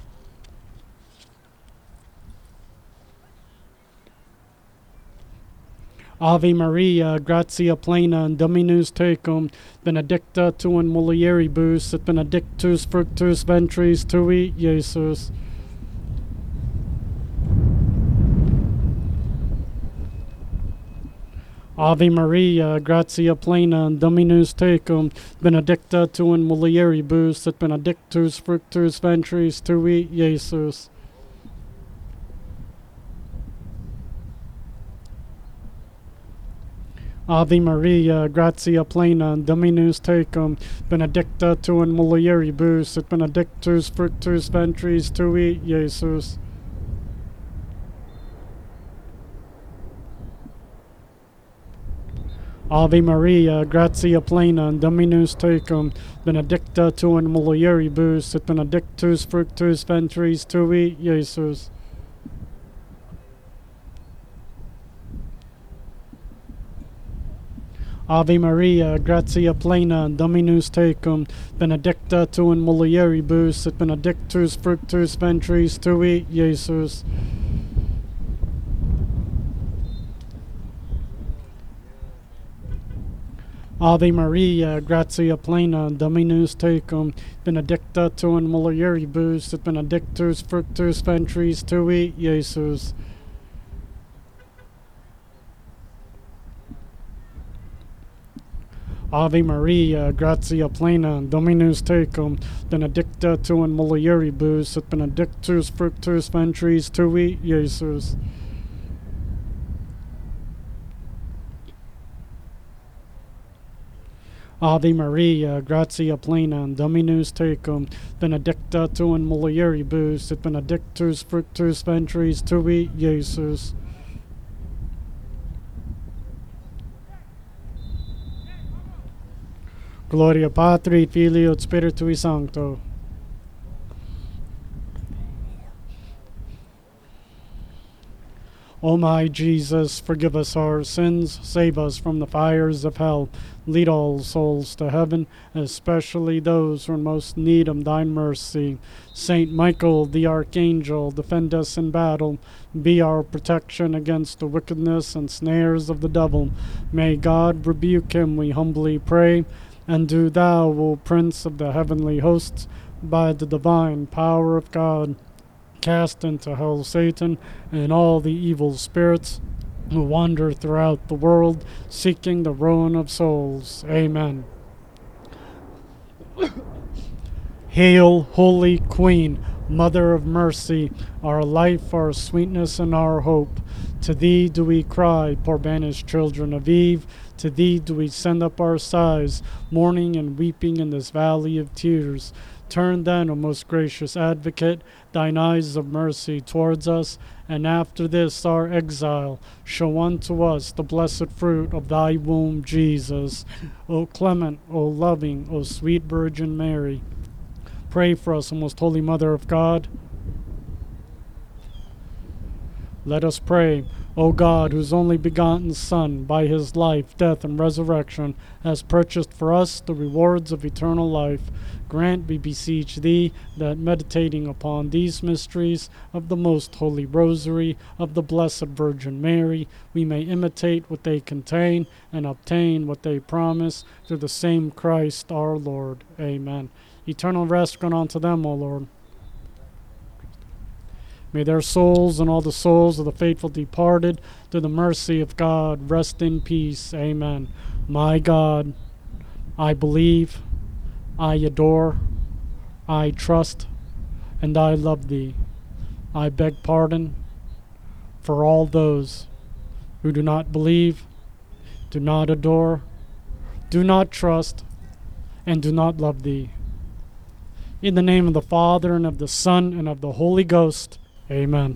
Ave Maria, gratia plena, Dominus tecum, benedicta tu in mulieribus, et benedictus fructus ventris tui, Iesus. Ave Maria, gratia plena, Dominus tecum, benedicta tu in mulieribus, et benedictus fructus ventris tui, Iesus. Ave Maria, gratia plena, Dominus tecum, benedicta tu in mulieribus, et benedictus fructus ventris tui, Iesus. Ave Maria, gratia plena, Dominus tecum, benedicta tu in mulieribus, et benedictus fructus ventris tui, Iesus. Ave Maria, gratia plena, Dominus tecum, benedicta tu in mulieribus, et benedictus fructus ventris tui, Iesus. Ave Maria, gratia plena, Dominus tecum, benedicta tu in mulieribus, et benedictus fructus ventris tui, Iesus. Ave Maria, gratia plena, Dominus tecum, benedicta tu in mulieribus, et benedictus fructus ventris tui, Iesus. Ave Maria, gratia plena, Dominus tecum, benedicta tu in mulieribus, et benedictus fructus ventris tui, Iesus. Gloria Patri, et Filio, et Spiritui Sancto. O my Jesus, forgive us our sins, save us from the fires of hell, lead all souls to heaven, especially those who are in most need of thy mercy. Saint Michael, the Archangel, defend us in battle, be our protection against the wickedness and snares of the devil. May God rebuke him, we humbly pray. And do thou, O Prince of the heavenly hosts, by the divine power of God, cast into hell Satan and all the evil spirits who wander throughout the world, seeking the ruin of souls. Amen. Hail, Holy Queen, Mother of Mercy, our life, our sweetness, and our hope. To thee do we cry, poor banished children of Eve. To thee do we send up our sighs, mourning and weeping in this valley of tears. Turn then, O most gracious Advocate, thine eyes of mercy towards us, and after this our exile, show unto us the blessed fruit of thy womb, Jesus. O clement, O loving, O sweet Virgin Mary, pray for us, O most holy Mother of God. Let us pray. O God, whose only begotten Son, by his life, death, and resurrection, has purchased for us the rewards of eternal life, grant, we beseech thee, that meditating upon these mysteries of the most holy rosary of the Blessed Virgin Mary, we may imitate what they contain and obtain what they promise, through the same Christ our Lord. Amen. Eternal rest grant unto them, O Lord. May their souls and all the souls of the faithful departed, through the mercy of God, rest in peace. Amen. My God, I believe, I adore, I trust, and I love thee. I beg pardon for all those who do not believe, do not adore, do not trust, and do not love thee. In the name of the Father, and of the Son, and of the Holy Ghost. Amen.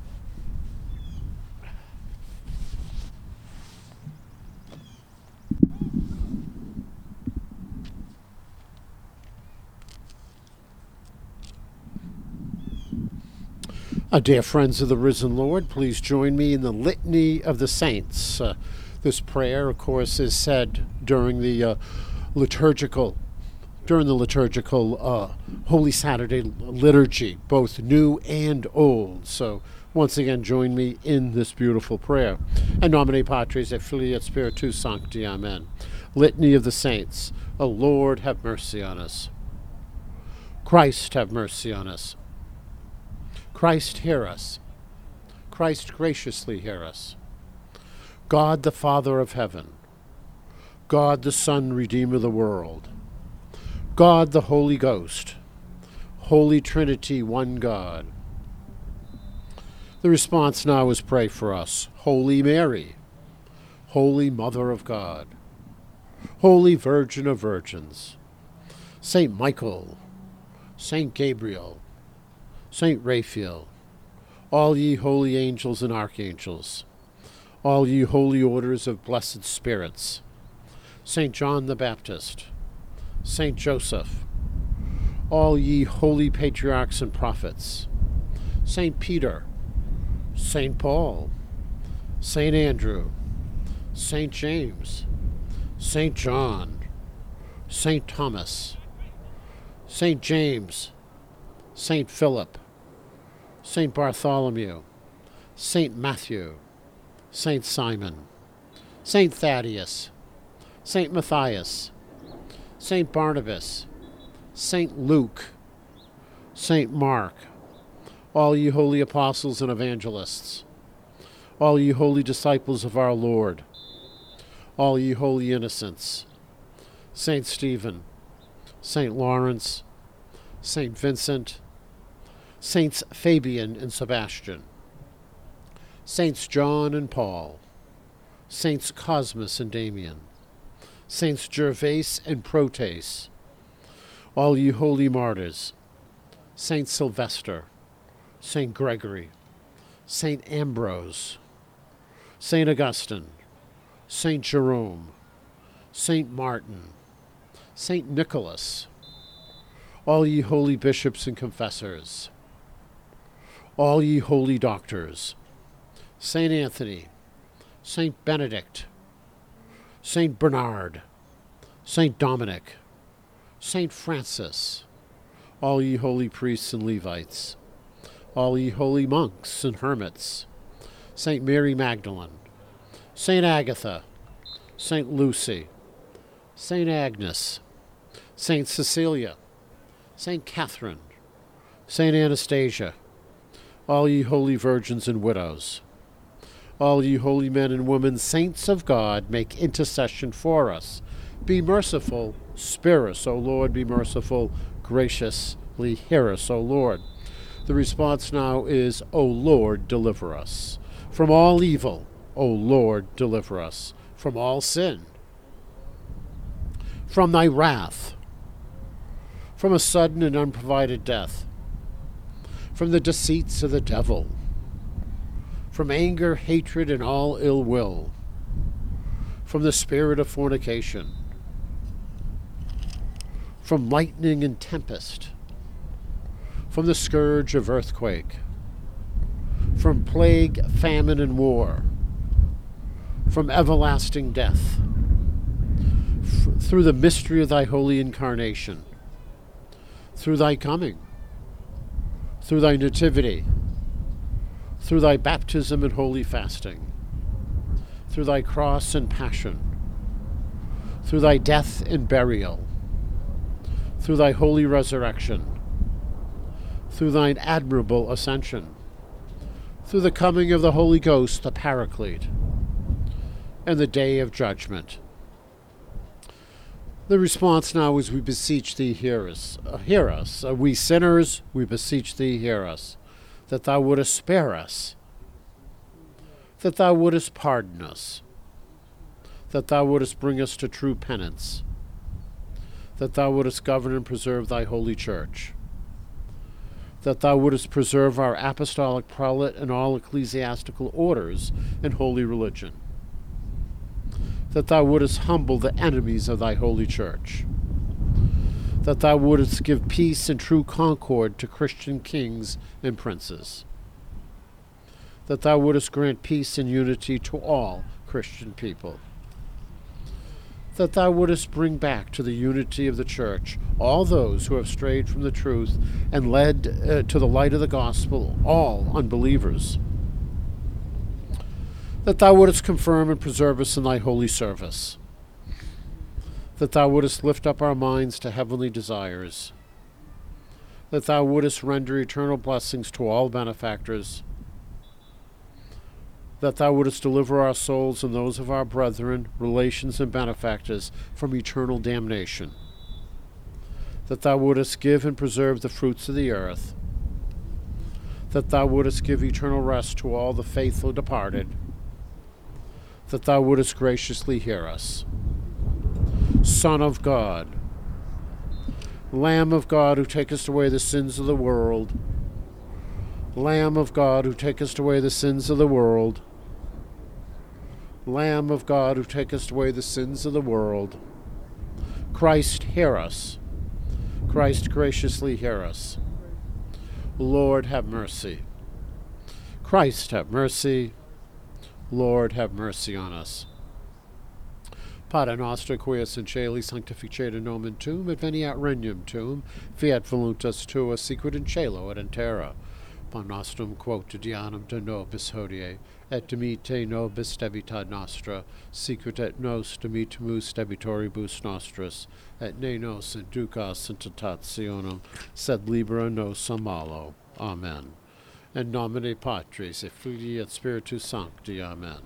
Uh, dear friends of the risen Lord, please join me in the Litany of the Saints. Uh, this prayer, of course, is said during the uh, liturgical, during the liturgical uh, Holy Saturday liturgy, both new and old. So, once again, join me in this beautiful prayer. In nomine Patris et Filii et Spiritus Sancti. Amen. Litany of the Saints. O Lord, have mercy on us. Christ, have mercy on us. Christ, hear us. Christ, graciously hear us. God, the Father of heaven. God, the Son, Redeemer of the world. God, the Holy Ghost. Holy Trinity, one God. The response now is pray for us. Holy Mary, Holy Mother of God, Holy Virgin of Virgins, Saint Michael, Saint Gabriel, Saint Raphael, all ye holy angels and archangels, all ye holy orders of blessed spirits, Saint John the Baptist, Saint Joseph, all ye holy patriarchs and prophets, Saint Peter, Saint Paul, Saint Andrew, Saint James, Saint John, Saint Thomas, Saint James, Saint Philip, Saint Bartholomew, Saint Matthew, Saint Simon, Saint Thaddeus, Saint Matthias, Saint Barnabas, Saint Luke, Saint Mark, all ye holy apostles and evangelists, all ye holy disciples of our Lord, all ye holy innocents, Saint Stephen, Saint Lawrence, Saint Vincent, Saints Fabian and Sebastian, Saints John and Paul, Saints Cosmas and Damian, Saints Gervase and Protase, all ye holy martyrs, Saint Sylvester, Saint Gregory, Saint Ambrose, Saint Augustine, Saint Jerome, Saint Martin, Saint Nicholas, all ye holy bishops and confessors, all ye holy doctors, Saint Anthony, Saint Benedict, Saint Bernard, Saint Dominic, Saint Francis, all ye holy priests and Levites, all ye holy monks and hermits, Saint Mary Magdalene, Saint Agatha, Saint Lucy, Saint Agnes, Saint Cecilia, Saint Catherine, Saint Anastasia, all ye holy virgins and widows, all ye holy men and women, saints of God, make intercession for us. Be merciful, spare us, O Lord, be merciful, graciously hear us, O Lord. The response now is, O Lord, deliver us. From all evil, O Lord, deliver us. From all sin. From thy wrath. From a sudden and unprovided death. From the deceits of the devil. From anger, hatred, and all ill will. From the spirit of fornication. From lightning and tempest. From the scourge of earthquake. From plague, famine, and war. From everlasting death. F- through the mystery of thy holy incarnation. Through thy coming. Through thy nativity. Through thy baptism and holy fasting. Through thy cross and passion. Through thy death and burial. Through thy holy resurrection. Through thine admirable ascension. through the coming of the Holy Ghost, the Paraclete, and the day of judgment. The response now is, we beseech thee, hear us. Uh, hear us. Uh, we sinners, we beseech thee, hear us, that thou wouldest spare us, that thou wouldest pardon us, that thou wouldest bring us to true penance, that thou wouldest govern and preserve thy holy church, that thou wouldest preserve our apostolic prelate and all ecclesiastical orders and holy religion, that thou wouldest humble the enemies of thy holy church, that thou wouldest give peace and true concord to Christian kings and princes, that thou wouldest grant peace and unity to all Christian people, that thou wouldest bring back to the unity of the church all those who have strayed from the truth and led uh, to the light of the gospel all unbelievers, that thou wouldest confirm and preserve us in thy holy service, that thou wouldest lift up our minds to heavenly desires, that thou wouldest render eternal blessings to all benefactors, that thou wouldest deliver our souls and those of our brethren, relations, and benefactors from eternal damnation, that thou wouldest give and preserve the fruits of the earth, that thou wouldest give eternal rest to all the faithful departed, that thou wouldest graciously hear us. Son of God, Lamb of God, who takest away the sins of the world, Lamb of God, who takest away the sins of the world, Lamb of God, who takest away the sins of the world, Christ, hear us. Christ, graciously hear us. Lord, have mercy. Christ, have mercy. Lord, have mercy on us. Pater noster, quies in caeli sanctificata nomen tuum, et veniat regnum tuum, fiat voluntas tua, sicut in caelo et in terra. Pan nostrum quotidianum de nobis hodie, et dimite nobis debita nostra, sicut et nos dimitimus debitoribus nostris, et ne nos inducas in tentationem, sed libera nos a malo. Amen. In nomine Patris, et Filii, et Spiritus Sancti. Amen.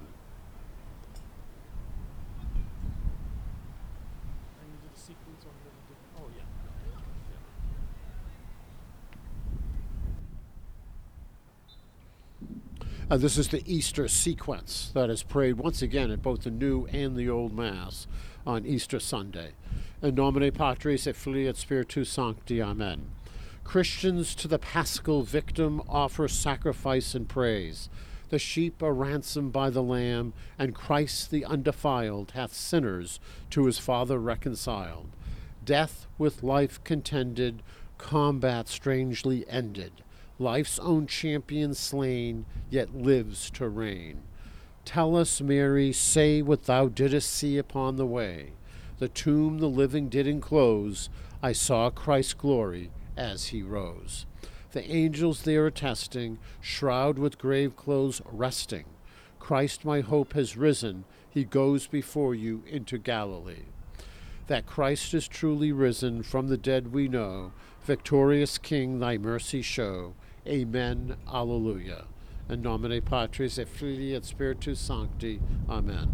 Uh, this is the Easter sequence that is prayed once again at both the New and the Old Mass on Easter Sunday. In nomine Patris, et Filii, et Spiritus Sancti. Amen. Christians to the paschal victim offer sacrifice and praise. The sheep are ransomed by the Lamb, and Christ the undefiled hath sinners to his Father reconciled. Death with life contended, combat strangely ended. Life's own champion slain, yet lives to reign. Tell us, Mary, say what thou didst see upon the way. The tomb the living did enclose, I saw Christ's glory as he rose. The angels there attesting, shroud with grave clothes resting. Christ my hope has risen, he goes before you into Galilee. That Christ is truly risen from the dead we know, victorious King, thy mercy show. Amen, alleluia. In nomine Patris, et Filii, et Spiritus Sancti. Amen.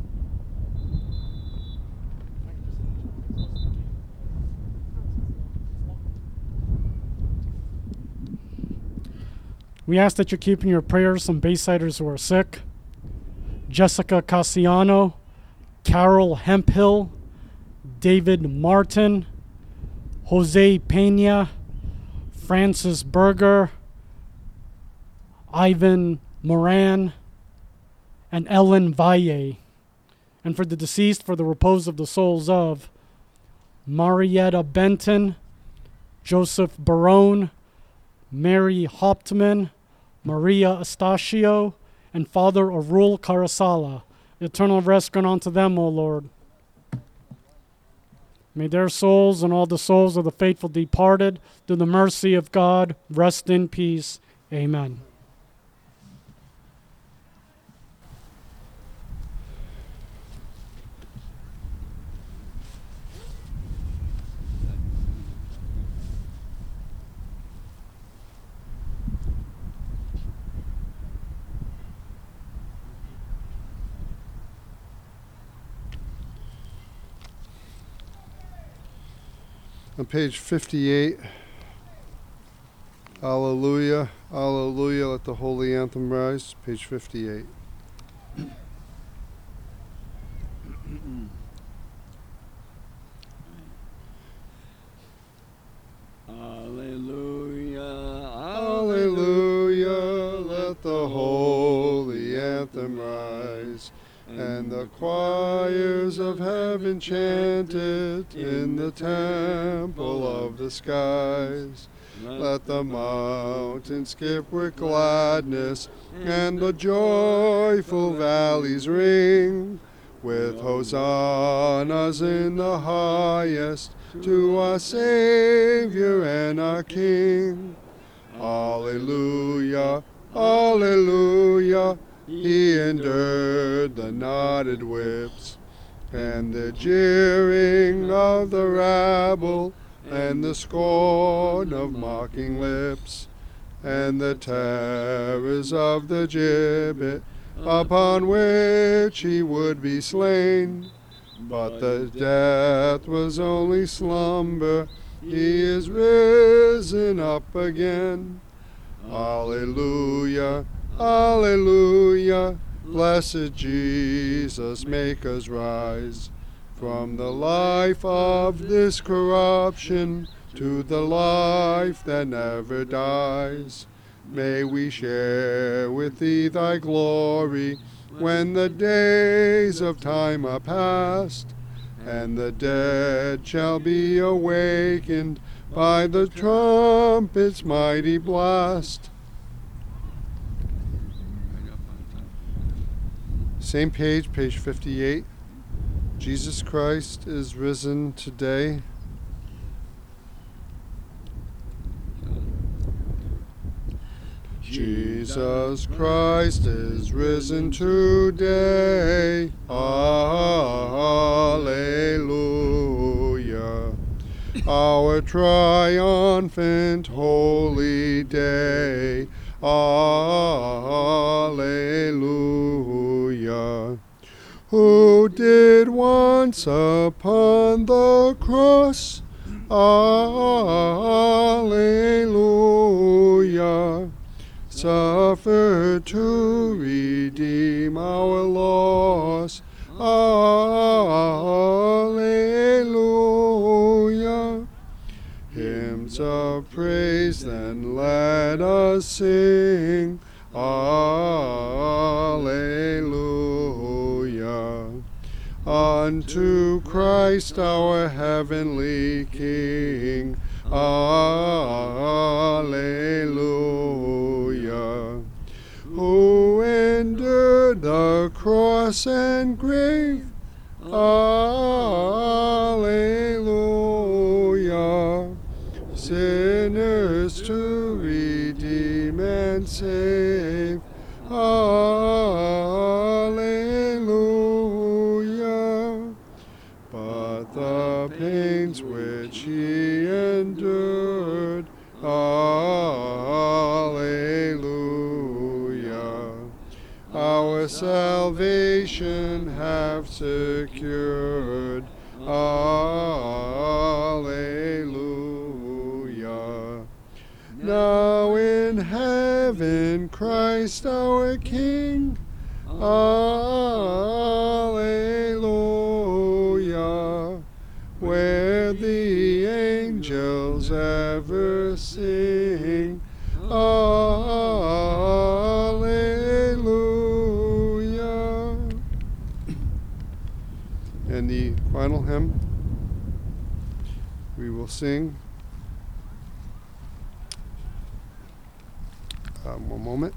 We ask that you keep in your prayers some Baysiders who are sick. Jessica Cassiano, Carol Hemphill, David Martin, Jose Pena, Francis Berger, Ivan Moran, and Ellen Valle. And for the deceased, for the repose of the souls of Marietta Benton, Joseph Barone, Mary Hauptman, Maria Astachio, and Father Arul Carasala. Eternal rest grant unto them, O Lord. May their souls and all the souls of the faithful departed, through the mercy of God, rest in peace. Amen. On page fifty-eight, Alleluia, Alleluia, let the holy anthem rise. Page fifty-eight. Alleluia, Alleluia, let the holy anthem rise. And the choirs of heaven chant it in the temple of the skies. Let the mountains skip with gladness, and the joyful valleys ring with hosannas in the highest to our Savior and our King. Alleluia, Alleluia, he endured the knotted whips and the jeering of the rabble and the scorn of mocking lips and the terrors of the gibbet upon which he would be slain. But the death was only slumber, he is risen up again. Alleluia, Alleluia, blessed Jesus, make us rise from the life of this corruption to the life that never dies. May we share with thee thy glory when the days of time are past, and the dead shall be awakened by the trumpet's mighty blast. Same page, page fifty-eight. Jesus Christ is risen today. Jesus Christ is risen today. Alleluia. Our triumphant holy day. Alleluia. Who did once upon the cross, alleluia, suffer to redeem our loss, alleluia. Hymns of praise then let us sing, alleluia. Unto Christ our heavenly King, alleluia. Who endured the cross and grave, alleluia. Sinners to redeem and save, alleluia. But the pains which he endured, alleluia, our salvation have secured, alleluia. Now in heaven Christ our King, alleluia, where the angels ever sing, alleluia. And the final hymn we will sing. Um, one moment.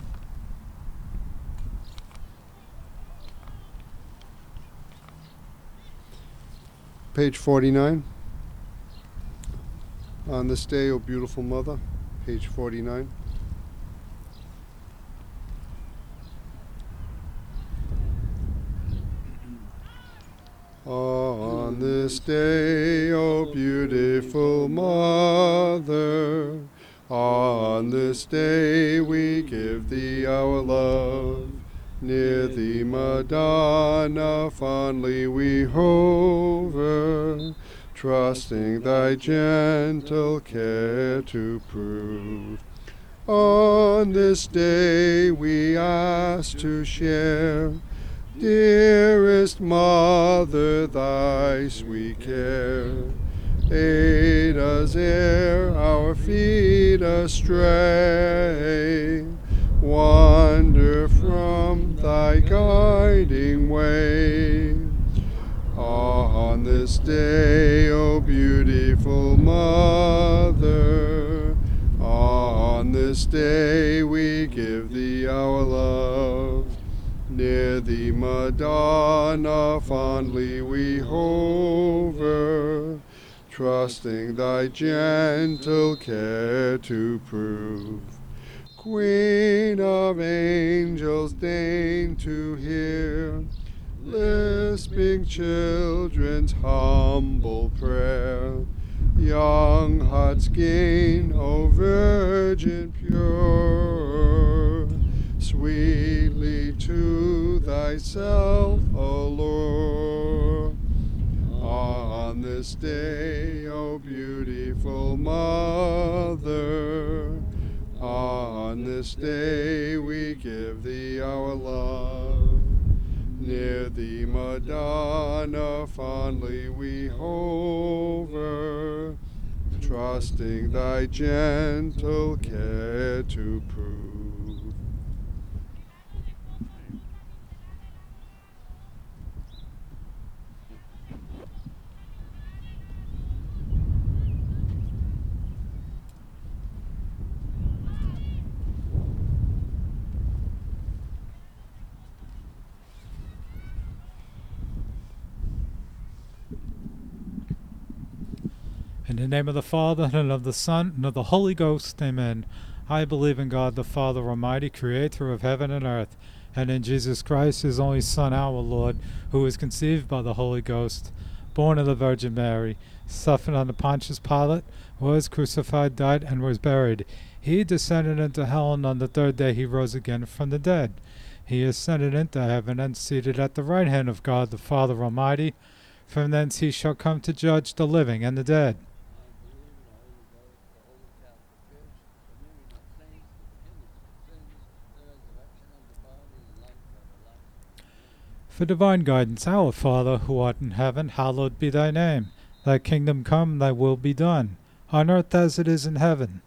Page forty-nine. On this day, O beautiful mother. Page forty-nine. On this day, O beautiful mother, on this day we give thee our love. Near thee, Madonna, fondly we hover. trusting thy gentle care to prove. On this day we ask to share, dearest Mother, thy sweet care. Aid us ere our feet astray, wander from thy guiding way. On this day, O beautiful Mother, on this day we give thee our love. Near thee, Madonna, fondly we hover, trusting thy gentle care to prove. Queen of angels, deign to hear lisping children's humble prayer. Young hearts gain, O Virgin pure, sweetly to thyself allure. On this day, O beautiful Mother, on this day we give thee our love. Near thee, Madonna, fondly we hover, trusting thy gentle care to prove. In the name of the Father, and of the Son, and of the Holy Ghost, amen. I believe in God the Father Almighty, creator of heaven and earth, and in Jesus Christ, his only Son, our Lord, who was conceived by the Holy Ghost, born of the Virgin Mary, suffered under Pontius Pilate, was crucified, died, and was buried. He descended into hell, and on the third day he rose again from the dead. He ascended into heaven, and seated at the right hand of God the Father Almighty. From thence he shall come to judge the living and the dead. For divine guidance, our Father, who art in heaven, hallowed be thy name. Thy kingdom come, thy will be done, on earth as it is in heaven.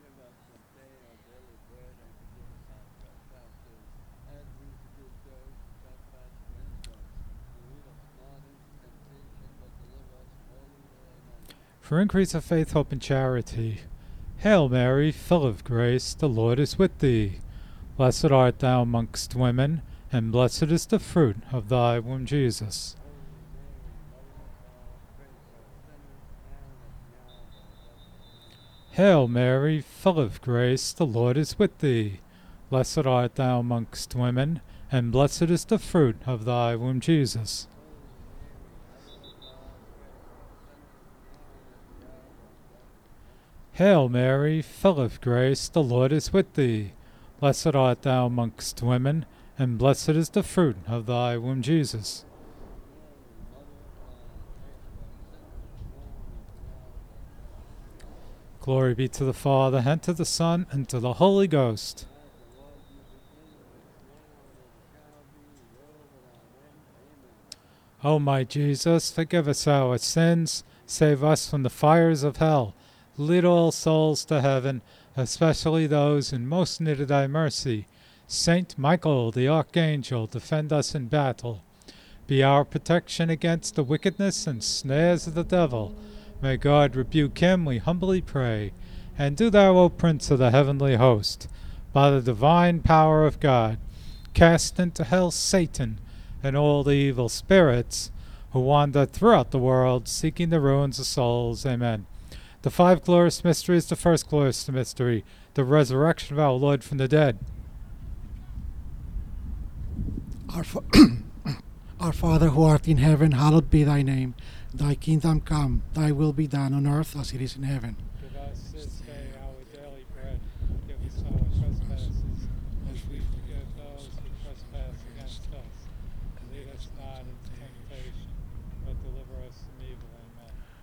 For increase of faith, hope, and charity. Hail Mary, full of grace, the Lord is with thee. Blessed art thou amongst women, and blessed is the fruit of thy womb, Jesus. Hail Mary, full of grace, the Lord is with thee. Blessed art thou amongst women, and blessed is the fruit of thy womb, Jesus. Hail Mary, full of grace, the Lord is with thee. Blessed art thou amongst women, and blessed is the fruit of thy womb, Jesus. Glory be to the Father, and to the Son, and to the Holy Ghost. O my Jesus, forgive us our sins, save us from the fires of hell, lead all souls to heaven, especially those in most need of thy mercy. Saint Michael, the Archangel, defend us in battle. Be our protection against the wickedness and snares of the devil. May God rebuke him, we humbly pray. And do thou, O Prince of the heavenly host, by the divine power of God, cast into hell Satan and all the evil spirits who wander throughout the world, seeking the ruins of souls. Amen. The five glorious mysteries, the first glorious mystery, the resurrection of our Lord from the dead. Our, fa- Our Father who art in heaven, hallowed be thy name. Thy kingdom come, thy will be done on earth as it is in heaven. Give us this day our daily bread. Forgive us our trespasses, as we forgive those who trespass against us. And lead us not into temptation, but deliver us from evil. Amen.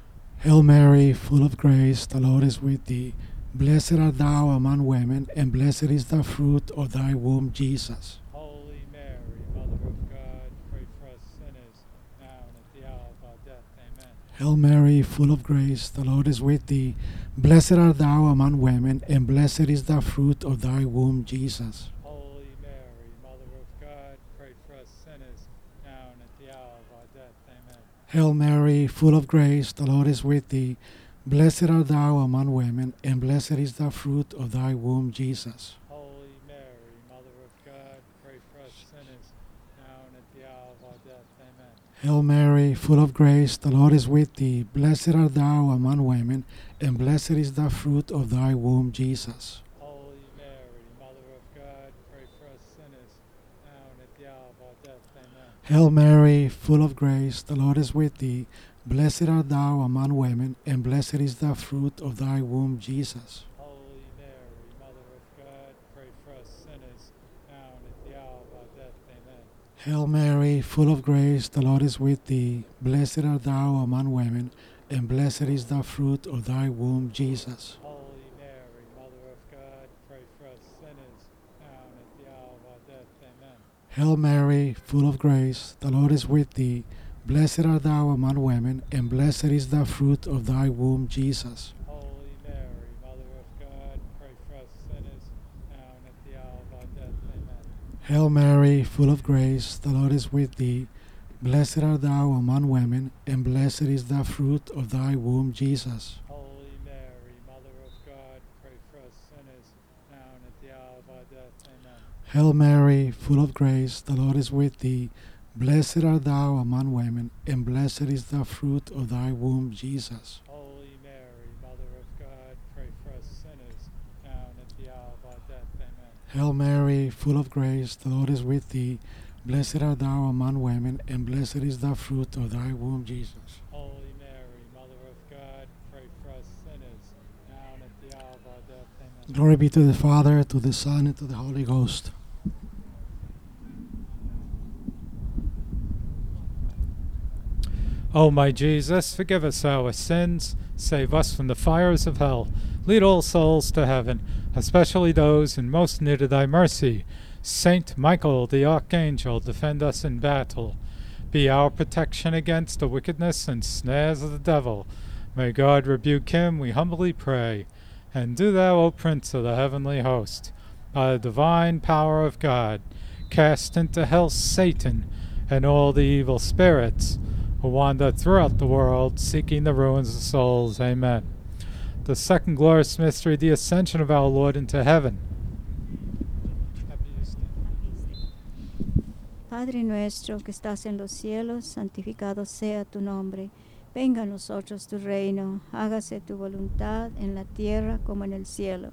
Hail Mary, full of grace, the Lord is with thee. Blessed art thou among women, and blessed is the fruit of thy womb, Jesus. Holy Mary, Mother of God, pray for us sinners, now and at the hour of our death. Amen. Hail Mary, full of grace, the Lord is with thee. Blessed art thou among women, and blessed is the fruit of thy womb, Jesus. Holy Mary, Mother of God, pray for us sinners, now and at the hour of our death. Amen. Hail Mary, full of grace, the Lord is with thee. Blessed art thou among women, and blessed is the fruit of thy womb, Jesus. Holy Mary, Mother of God, pray for us sinners, now and at the hour of our death. Amen. Hail Mary, full of grace, the Lord is with thee. Blessed art thou among women, and blessed is the fruit of thy womb, Jesus. Holy Mary, Mother of God, pray for us sinners, now and at the hour of our death. Amen. Hail Mary, full of grace, the Lord is with thee. Blessed art thou among women, and blessed is the fruit of thy womb, Jesus. Holy Mary, Mother of God, pray for us sinners, now and at the hour of our death. Amen. Hail Mary, full of grace, the Lord is with thee. Blessed art thou among women, and blessed is the fruit of thy womb, Jesus. Holy Mary, Mother of God, pray for us sinners, now and at the hour of our death. Amen. Hail Mary, full of grace, the Lord is with thee. Blessed art thou among women, and blessed is the fruit of thy womb, Jesus. Holy Mary, Mother of God, pray for us sinners, now and at the hour of our death. Amen. Hail Mary, full of grace, the Lord is with thee. Blessed art thou among women, and blessed is the fruit of thy womb, Jesus. Holy Mary, Mother of God, pray for us sinners, now and at the hour of our death. Amen. Hail Mary, full of grace, the Lord is with thee. Blessed art thou among women, and blessed is the fruit of thy womb, Jesus. Holy Mary, Mother of God, pray for us sinners, now and at the hour of our death. Amen. Hail Mary, full of grace, the Lord is with thee. Blessed art thou among women, and blessed is the fruit of thy womb, Jesus. Holy Mary, Mother of God, pray for us sinners, now and at the hour of our death. Amen. Glory be to the Father, to the Son, and to the Holy Ghost. O my Jesus, forgive us our sins, save us from the fires of hell, lead all souls to heaven, especially those in most need of thy mercy. Saint Michael the Archangel, defend us in battle. Be our protection against the wickedness and snares of the devil. May God rebuke him, we humbly pray. And do thou, O Prince of the heavenly host, by the divine power of God, cast into hell Satan and all the evil spirits who wander throughout the world, seeking the ruins of souls. Amen. The second glorious mystery, the ascension of our Lord into heaven. Padre nuestro que estás en los cielos, santificado sea tu nombre. Venga a nosotros tu reino, hágase tu voluntad en la tierra como en el cielo.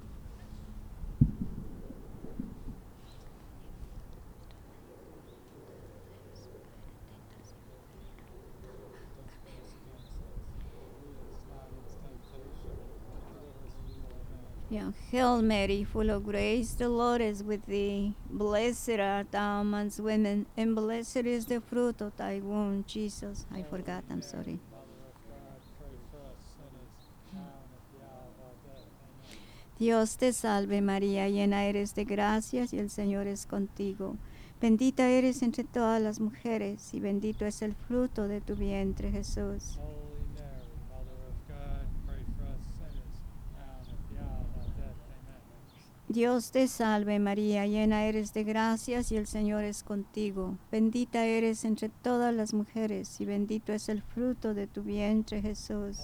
Yeah. Hail Mary, full of grace, the Lord is with thee. Blessed art thou amongst women, and blessed is the fruit of thy womb, Jesus. I forgot, I'm sorry. Dios te salve María, llena eres de gracias y el Señor es contigo. Bendita eres entre todas las mujeres y bendito es el fruto de tu vientre, Jesús. Dios te salve María, llena eres de gracias y el Señor es contigo. Bendita eres entre todas las mujeres y bendito es el fruto de tu vientre, Jesús.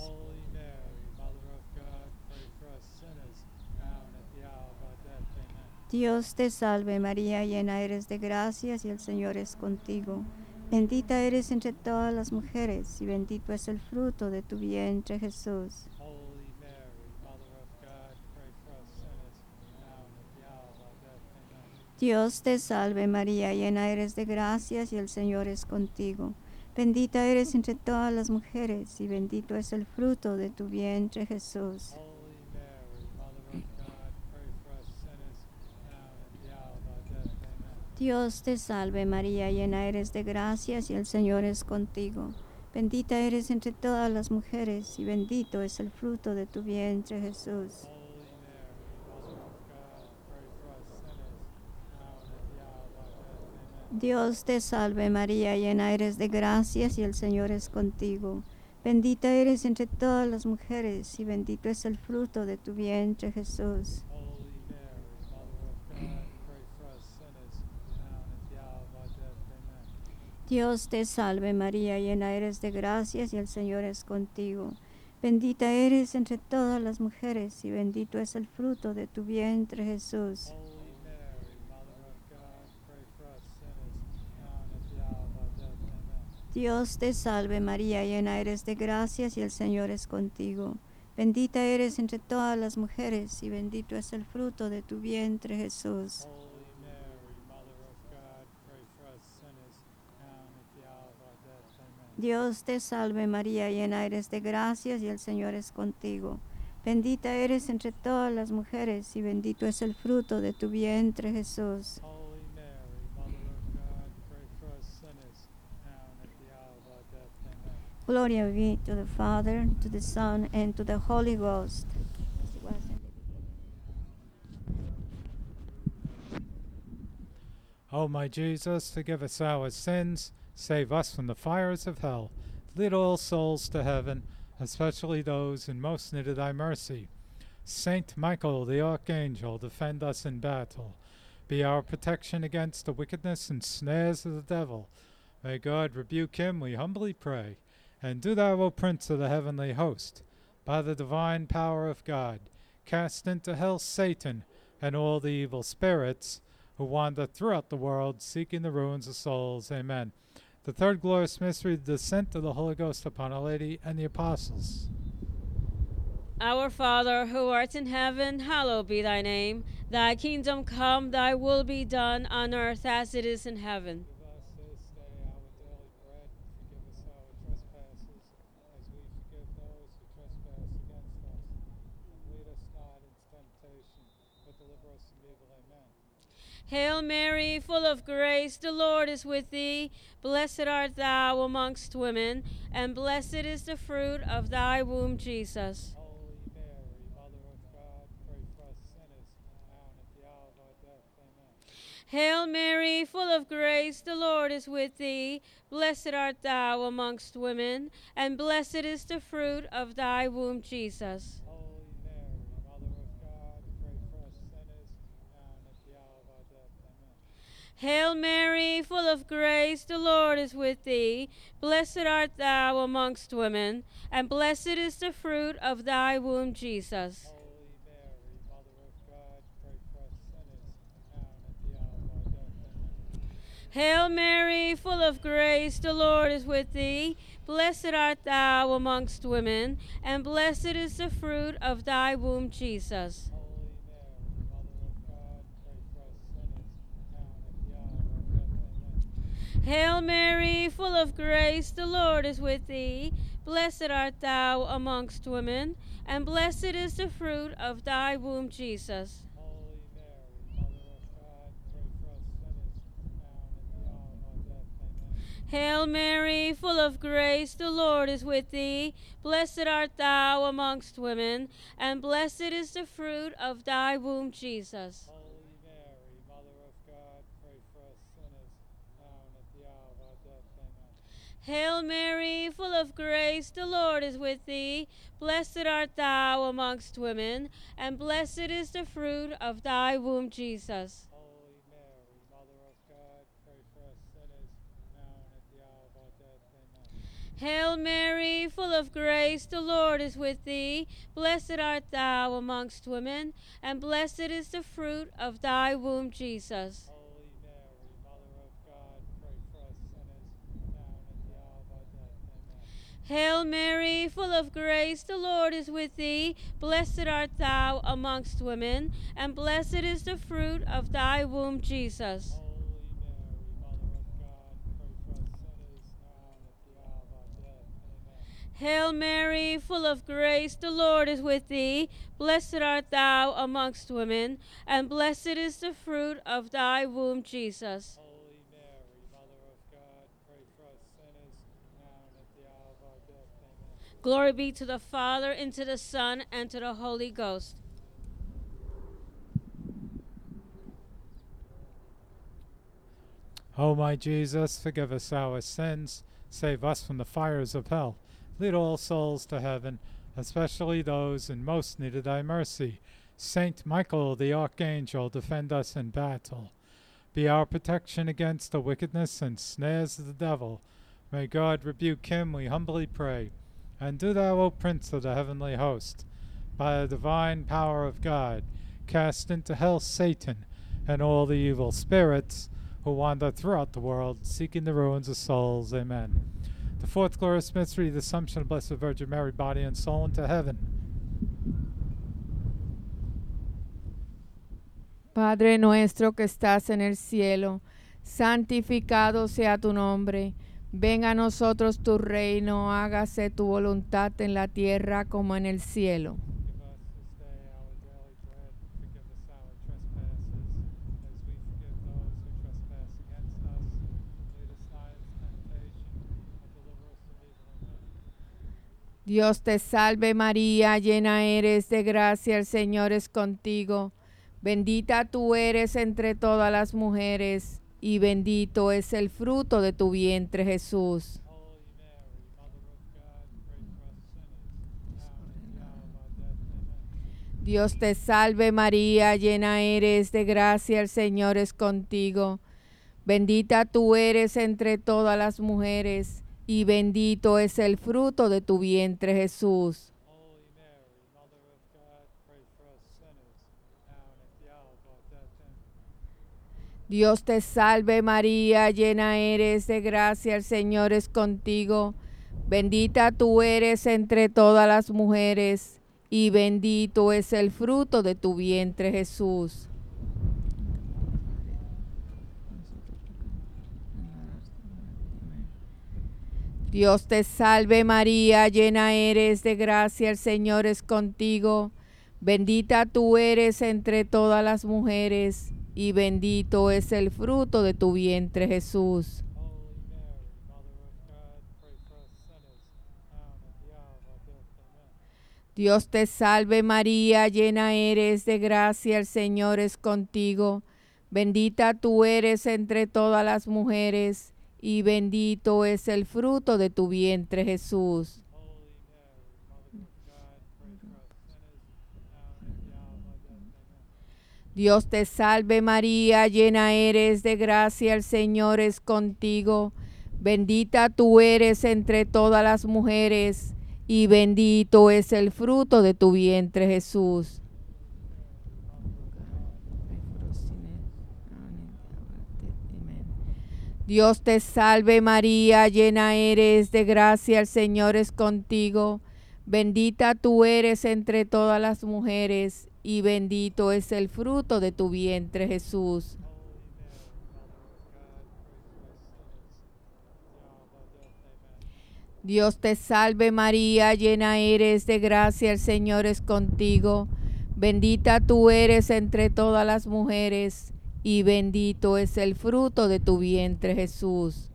Dios te salve María, llena eres de gracias y el Señor es contigo. Bendita eres entre todas las mujeres y bendito es el fruto de tu vientre, Jesús. Dios te salve María, llena eres de gracias y el Señor es contigo. Bendita eres entre todas las mujeres y bendito es el fruto de tu vientre, Jesús. Dios te salve María, llena eres de gracias y el Señor es contigo. Bendita eres entre todas las mujeres y bendito es el fruto de tu vientre, Jesús. Dios te salve María, llena eres de gracias y el Señor es contigo. Bendita eres entre todas las mujeres y bendito es el fruto de tu vientre, Jesús. Dios te salve María, llena eres de gracias y el Señor es contigo. Bendita eres entre todas las mujeres y bendito es el fruto de tu vientre, Jesús. Dios te salve María, llena eres de gracias y el Señor es contigo. Bendita eres entre todas las mujeres y bendito es el fruto de tu vientre, Jesús. Dios te salve María, llena eres de gracias y el Señor es contigo. Bendita eres entre todas las mujeres y bendito es el fruto de tu vientre, Jesús. Gloria be to the Father, to the Son, and to the Holy Ghost. O my Jesus, forgive us our sins, save us from the fires of hell, lead all souls to heaven, especially those in most need of thy mercy. Saint Michael the Archangel, defend us in battle. Be our protection against the wickedness and snares of the devil. May God rebuke him, we humbly pray. And do thou, O Prince of the heavenly host, by the divine power of God, cast into hell Satan and all the evil spirits who wander throughout the world, seeking the ruins of souls. Amen. The third glorious mystery, the descent of the Holy Ghost upon Our Lady and the Apostles. Our Father, who art in heaven, hallowed be thy name. Thy kingdom come, thy will be done on earth as it is in heaven. Give us this day our daily bread, and forgive us our trespasses, as we forgive those who trespass against us. And lead us not into temptation, but deliver us from evil. Amen. Hail Mary, full of grace, the Lord is with thee. Blessed art thou amongst women, and blessed is the fruit of thy womb, Jesus. Holy Mary, Mother of God, pray for us sinners, now and at the hour of our death. Amen. Hail Mary, full of grace, the Lord is with thee. Blessed art thou amongst women, and blessed is the fruit of thy womb, Jesus. Holy Mary, Mother of God, pray for us sinners, now and at the hour of our death. Amen. Hail Mary, full of grace, the Lord is with thee. Blessed art thou amongst women, and blessed is the fruit of thy womb, Jesus. Holy Mary, Mother of God, pray for us sinners, now and at the hour of our death. Amen. Hail Mary, full of grace, the Lord is with thee. Blessed art thou amongst women, and blessed is the fruit of thy womb, Jesus. Holy Mary, Mother of God, pray for us sinners, now and at the hour of our death. Amen. Hail Mary, full of grace, the Lord is with thee. Blessed art thou amongst women, and blessed is the fruit of thy womb, Jesus. Holy Mary, Mother of God, pray for us sinners, now and at the hour of our death. Amen. Hail Mary, full of grace, the Lord is with thee. Blessed art thou amongst women, and blessed is the fruit of thy womb, Jesus. Holy Mary, Mother of God, pray for us sinners, now and at the hour of our death. Amen. Hail Mary, full of grace, the Lord is with thee. Blessed art thou amongst women, and blessed is the fruit of thy womb, Jesus. Holy Mary, Mother of God, pray for us sinners, now and at the hour of our death. Amen. Hail Mary, full of grace, the Lord is with thee. Blessed art thou amongst women, and blessed is the fruit of thy womb, Jesus. Holy Mary, Mother of God, pray for us sinners, now and at the hour of our death. Amen. Hail Mary, full of grace, the Lord is with thee. Blessed art thou amongst women, and blessed is the fruit of thy womb, Jesus. Holy Mary, Mother of God, pray for us sinners, now and at the hour of our death. Amen. Hail Mary, full of grace, the Lord is with thee. Blessed art thou amongst women, and blessed is the fruit of thy womb, Jesus. Holy Mary, Mother of God, pray for us sinners, now and at the hour Glory be to the Father, and to the Son, and to the Holy Ghost. O my Jesus, forgive us our sins, save us from the fires of hell. Lead all souls to heaven, especially those in most need of thy mercy. Saint Michael the Archangel, defend us in battle. Be our protection against the wickedness and snares of the devil. May God rebuke him, we humbly pray. And do thou, O Prince of the heavenly host, by the divine power of God, cast into hell Satan and all the evil spirits who wander throughout the world, seeking the ruins of souls. Amen. The fourth glorious mystery, the Assumption of Blessed Virgin Mary, body and soul, into heaven. Padre nuestro que estás en el cielo, santificado sea tu nombre. Venga a nosotros tu reino, hágase tu voluntad en la tierra como en el cielo. Give us this day our daily bread, forgive us our trespasses, as we forgive those who trespass against us. Lead us not into temptation, but deliver us from evil. Amen. Dios te salve María, llena eres de gracia, el Señor es contigo. Bendita tú eres entre todas las mujeres, y bendito es el fruto de tu vientre, Jesús. Holy Mary, Mother of God, pray for us sinners, now and at the hour of our death. Amen. Dios te salve María, llena eres de gracia, el Señor es contigo. Bendita tú eres entre todas las mujeres, y bendito es el fruto de tu vientre, Jesús. Holy Mary, Mother of God, pray for us sinners, now and at the hour of our death. Amen. Dios te salve María, llena eres de gracia, el Señor es contigo. Bendita tú eres entre todas las mujeres, y bendito es el fruto de tu vientre, Jesús. Dios te salve María, llena eres de gracia, el Señor es contigo. Bendita tú eres entre todas las mujeres, y bendito es el fruto de tu vientre, Jesús. Holy Mary, Mother of God, pray for us sinners, now and at the hour of our death. Amen. Dios te salve María, llena eres de gracia, el Señor es contigo. Bendita tú eres entre todas las mujeres, y bendito es el fruto de tu vientre, Jesús. Holy Mary, Mother of God, pray for us sinners, now and at the hour of our death. Amen. Dios te salve María, llena eres de gracia, el Señor es contigo. Bendita tú eres entre todas las mujeres, y bendito es el fruto de tu vientre, Jesús. Dios te salve María, llena eres de gracia, el Señor es contigo. Bendita tú eres entre todas las mujeres, y bendito es el fruto de tu vientre, Jesús. Dios te salve María, llena eres de gracia, el Señor es contigo. Bendita tú eres entre todas las mujeres, y bendito es el fruto de tu vientre, Jesús.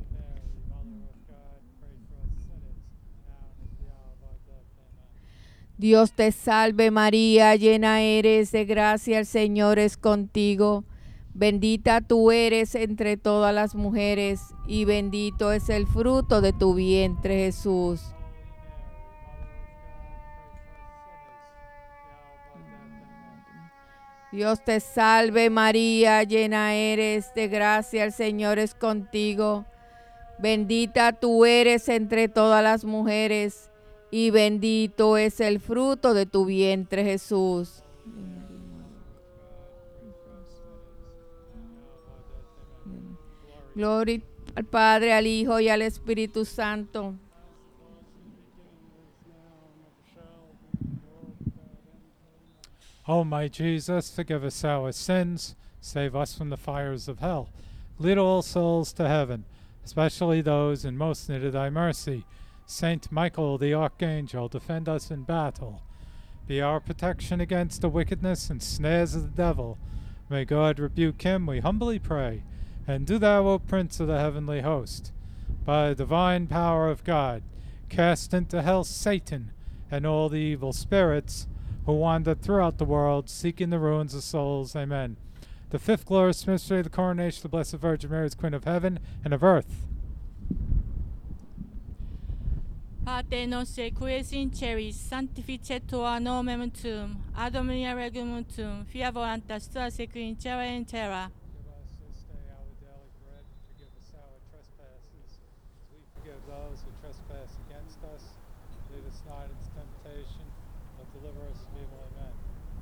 Dios te salve María, llena eres de gracia, el Señor es contigo. Bendita tú eres entre todas las mujeres, y bendito es el fruto de tu vientre, Jesús. Dios te salve María, llena eres de gracia, el Señor es contigo. Bendita tú eres entre todas las mujeres, y bendito es el fruto de tu vientre, Jesús. Gloria al Padre, al Hijo y al Espíritu Santo. O my Jesus, forgive us our sins, save us from the fires of hell. Lead all souls to heaven, especially those in most need of thy mercy. Saint Michael the Archangel, defend us in battle. Be our protection against the wickedness and snares of the devil. May God rebuke him, we humbly pray. And do thou, O Prince of the heavenly host, by the divine power of God, Cast into hell Satan and all the evil spirits who wander throughout the world seeking the ruins of souls. Amen. The fifth glorious mystery of the coronation of the Blessed Virgin Mary as Queen of Heaven and of Earth. Pater noster, qui es in celis, sanctificetur nomen tuum, ad omnia regum tuum, fiat voluntas tua secui in cielo et in terra. Give us this day our daily bread, and forgive us our trespasses, as we forgive those who trespass against us. Lead us not into temptation, but deliver us from evil. Amen.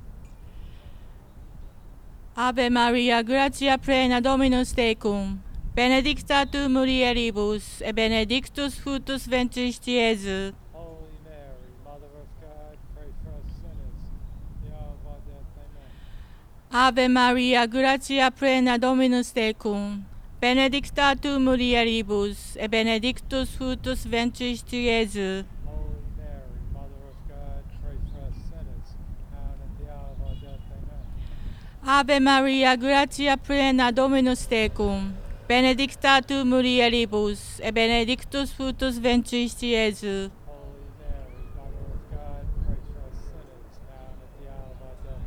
Ave Maria, gratia plena Dominus tecum, benedicta tu mulieribus, et benedictus fructus ventris Iesus. Holy Mary, Mother of God, pray for us sinners, the hour of our death. Amen. Ave Maria, gratia plena Dominus tecum, benedicta tu mulieribus, et benedictus fructus ventris Iesus. Holy Mary, Mother of God, pray for us sinners, now and at the hour of our death. Amen. Ave Maria, gratia plena Dominus tecum, benedicta tu mulieribus, et benedictus fructus ventris Iesus. Holy Mary, Mother of God, pray for us sinners, now and at the hour of our death.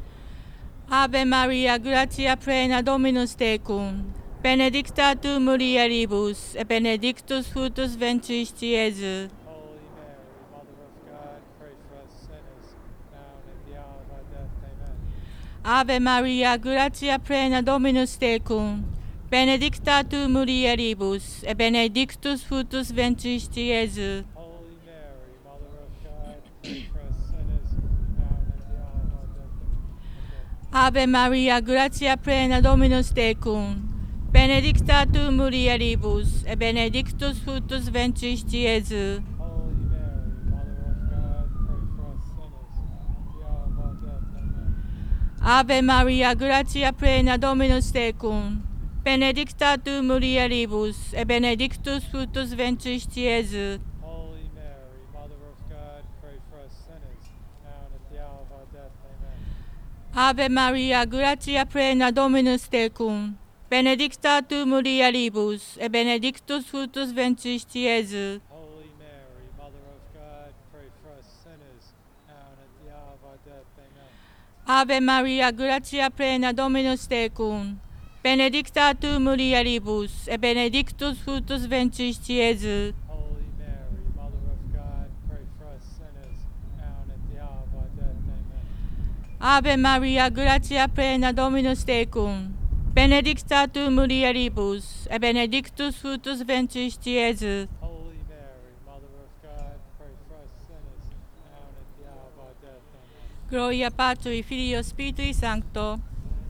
Amen. Ave Maria, gratia plena Dominus tecum, benedicta tu mulieribus, et benedictus fructus ventris Iesus. Holy Mary, Mother of God, pray for us sinners, now and at the hour of our death. Amen. Ave Maria, gratia plena Dominus tecum, benedicta tu mulieribus, et benedictus fructus ventris Iesus. Holy Mary, Mother of God, pray for us sinners, now and at the hour of our death. Amen. Ave Maria, gratia plena Dominus tecum, benedicta tu mulieribus, et benedictus fructus ventris Iesus. Holy Mary, Mother of God, pray for us sinners, at the hour of our death. Amen. Ave Maria, gratia plena Dominus tecum, benedicta tu mulieribus, et benedictus fructus ventris Iesus. Holy Mary, Mother of God, pray for us sinners, now and at the hour of our death. Amen. Ave Maria, gratia plena Dominus tecum, benedicta tu mulieribus, et benedictus fructus ventris Iesus. Holy Mary, Mother of God, pray for us sinners, now and at the hour of our death. Amen. Ave Maria, gratia plena Dominus tecum, benedicta tu mulieribus, et benedictus fructus ventris Iesus. Holy Mary, Mother of God, pray for us sinners, now and at the hour of our death. Amen. Ave Maria, gratia plena Dominus tecum, benedicta tu mulieribus, et benedictus fructus ventris Iesus. Holy Mary, Mother of God, pray for us sinners, now and at the hour of our death. Amen. Gloria Patri, Filio, Spiritui Sancto.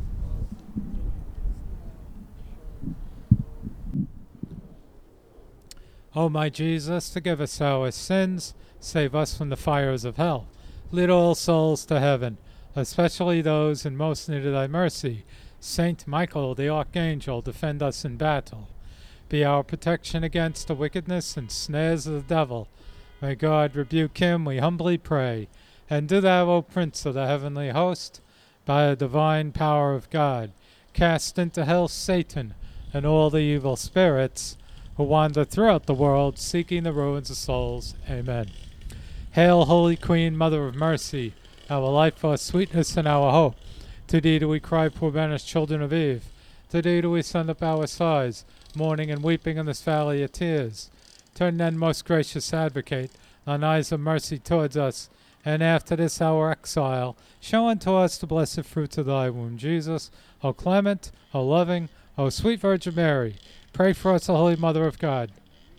O my Jesus, forgive us our sins, save us from the fires of hell. Lead all souls to heaven, especially those in most need of thy mercy. Saint Michael, the Archangel, defend us in battle. Be our protection against the wickedness and snares of the devil. May God rebuke him, we humbly pray. And do thou, O Prince of the heavenly host, by the divine power of God, cast into hell Satan and all the evil spirits who wander throughout the world seeking the ruins of souls. Amen. Hail, Holy Queen, Mother of Mercy, our life, our sweetness, and our hope. To thee do we cry, poor banished children of Eve. To thee do we send up our sighs, mourning and weeping in this valley of tears. Turn then, most gracious Advocate, thine eyes of mercy towards us, and after this our exile, show unto us the blessed fruits of thy womb, Jesus. O clement, O loving, O sweet Virgin Mary, pray for us, O Holy Mother of God.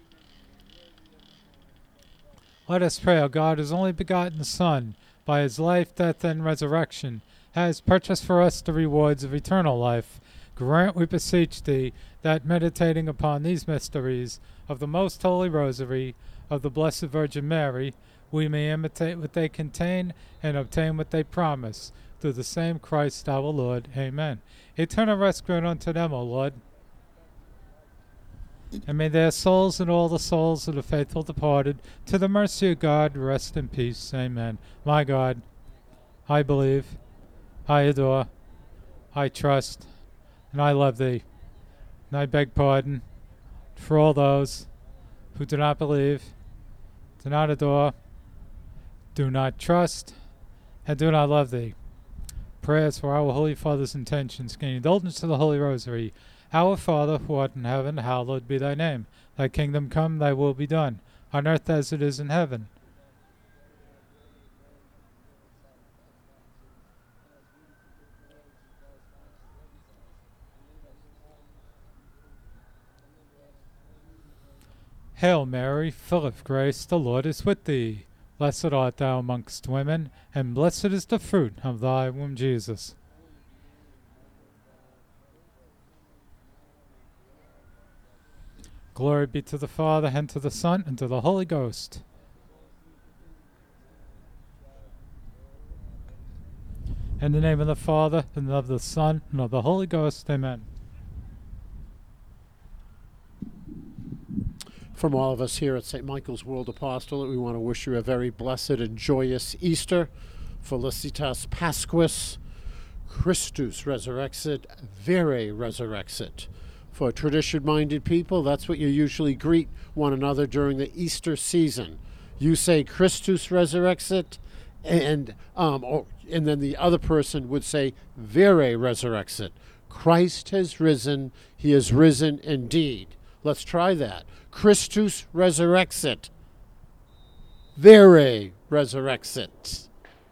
Let us pray, O God, whose only begotten Son, by his life, death, and resurrection, has purchased for us the rewards of eternal life. Grant, we beseech thee, that meditating upon these mysteries of the most holy rosary of the Blessed Virgin Mary, we may imitate what they contain and obtain what they promise. Through the same Christ our Lord. Amen. Eternal rest grant unto them, O Lord. And may their souls and all the souls of the faithful departed, to the mercy of God, rest in peace. Amen. My God, I believe, I adore, I trust, and I love thee. And I beg pardon for all those who do not believe, do not adore, do not trust, and do not love thee. Prayers for our Holy Father's intentions. Gain indulgence to the Holy Rosary. Our Father, who art in heaven, hallowed be thy name. Thy kingdom come, thy will be done, on earth as it is in heaven. Hail Mary, full of grace, the Lord is with thee. Blessed art thou amongst women, and blessed is the fruit of thy womb, Jesus. Glory be to the Father, and to the Son, and to the Holy Ghost. In the name of the Father, and of the Son, and of the Holy Ghost. Amen. From all of us here at Saint Michael's World Apostolate, we want to wish you a very blessed and joyous Easter. Felicitas Pasquis, Christus resurrexit, vere resurrexit. For tradition-minded people, that's what you usually greet one another during the Easter season. You say Christus resurrexit, and um, or, and then the other person would say vere resurrexit. Christ has risen, he has risen indeed. Let's try that. Christus resurrexit. Vere resurrexit.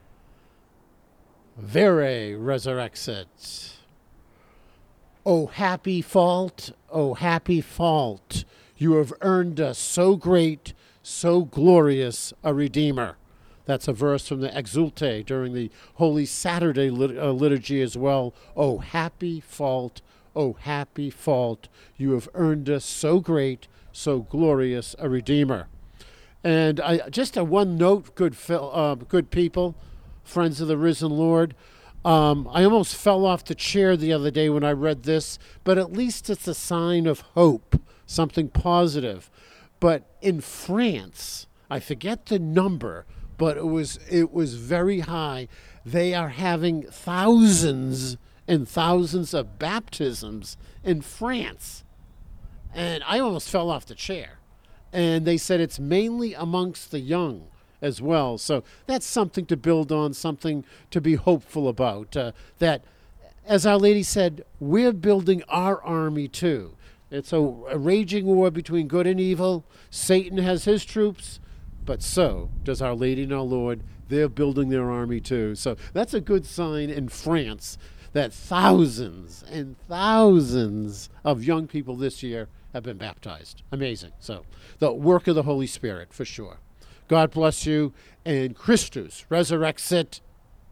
Vere resurrexit. O happy fault, O happy fault, you have earned us so great, so glorious a Redeemer. That's a verse from the Exulte during the Holy Saturday lit- uh, liturgy as well. O happy fault, O happy fault, you have earned us so great, so glorious a Redeemer. And I, just a one note, good, uh, good people, friends of the risen Lord. Um, I almost fell off the chair the other day when I read this, but at least it's a sign of hope, something positive. But in France, I forget the number, but it was it was very high. They are having thousands and thousands of baptisms in France. And I almost fell off the chair. And they said it's mainly amongst the young as well. So that's something to build on, something to be hopeful about. Uh, that, as Our Lady said, we're building our army too. It's a, a raging war between good and evil. Satan has his troops, but so does Our Lady and our Lord. They're building their army too. So that's a good sign in France that thousands and thousands of young people this year have been baptized. Amazing. So the work of the Holy Spirit, for sure. God bless you, and Christus resurrexit,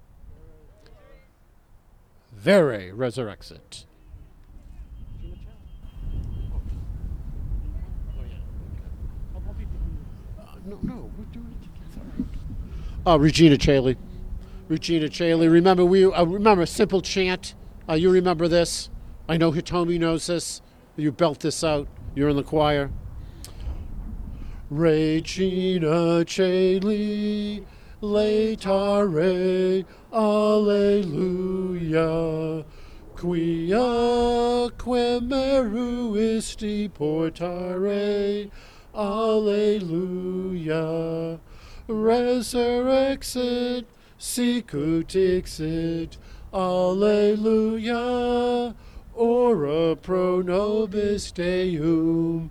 vere resurrexit. Uh, no, no, we're doing it together. Uh, Regina Chaley. Regina Chaley. Remember, we uh, remember a simple chant. Uh, you remember this? I know Hitomi knows this. You belt this out. You're in the choir. Regina Chaley, laetare, alleluia, quia quem meruisti portare, alleluia, resurrexit, sicut ixit, alleluia, ora pro nobis Deum,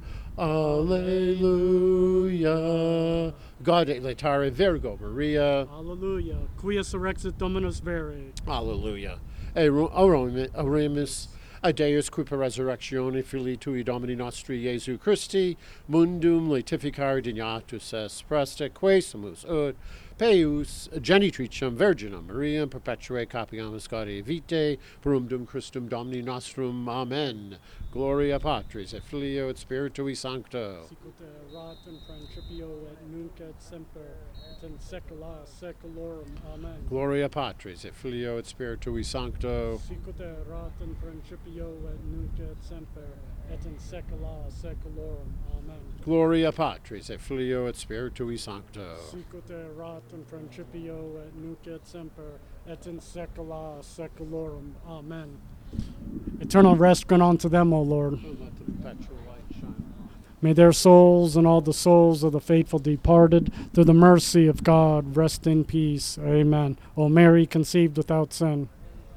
alleluia. God laetare Virgo Maria. Alleluia. Quia surrexit Dominus vere. Alleluia. Oremus Deus qui per resurrectione Filii Tui Domini Nostri Jesu Christi mundum laetificare dignatus es preste quesumus ut Peus genitricem Virginum Mariam perpetuae capiamus Gaudei vitae perumdum Christum Domini nostrum. Amen. Gloria Patris et Filio et Spiritui Sancto. Sicut erat in principio et nunc et semper et in saecula saeculorum. Amen. Gloria Patris et Filio et Spiritui Sancto. Sicut erat in principio et nunc et semper et in saecula saeculorum. Amen. Gloria Patris et Filio et Spiritui Sancto. Sicut erat in principio et nunc et semper et in saecula saeculorum. Amen. Eternal rest grant unto them, O Lord. Let the perpetual light shine. May their souls and all the souls of the faithful departed, through the mercy of God, rest in peace. Amen. O Mary, conceived without sin.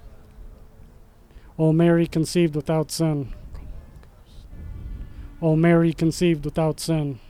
O Mary, conceived without sin. O Mary, conceived without sin.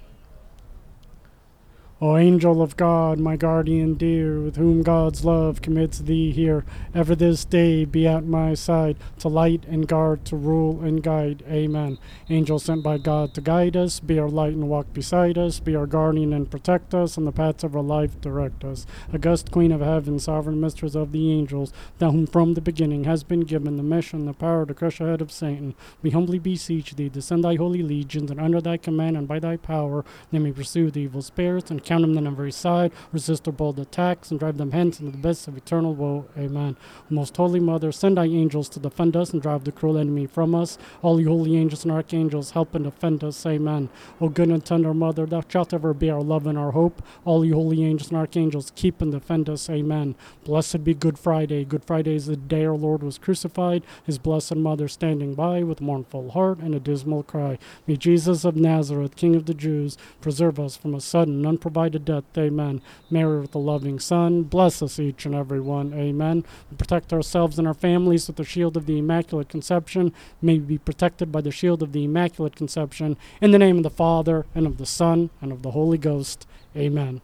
O angel of God, my guardian dear, with whom God's love commits thee here, ever this day be at my side, to light and guard, to rule and guide. Amen. Angel sent by God to guide us, be our light and walk beside us, be our guardian and protect us, on the paths of our life direct us. August Queen of Heaven, sovereign mistress of the angels, thou whom from the beginning has been given the mission, the power to crush the head of Satan, we humbly beseech thee to send thy holy legions, and under thy command and by thy power they may pursue the evil spirits and count them on every side, resist their bold attacks, and drive them hence into the abyss of eternal woe. Amen. Most Holy Mother, send thy angels to defend us and drive the cruel enemy from us. All you holy angels and archangels, help and defend us. Amen. O good and tender Mother, thou shalt ever be our love and our hope. All you holy angels and archangels, keep and defend us. Amen. Blessed be Good Friday. Good Friday is the day our Lord was crucified, his blessed Mother standing by with mournful heart and a dismal cry. May Jesus of Nazareth, King of the Jews, preserve us from a sudden and unprovided death. Amen. Mary with the loving Son, bless us each and every one. Amen. We protect ourselves and our families with the shield of the Immaculate Conception. May we be protected by the shield of the Immaculate Conception. In the name of the Father, and of the Son, and of the Holy Ghost. Amen.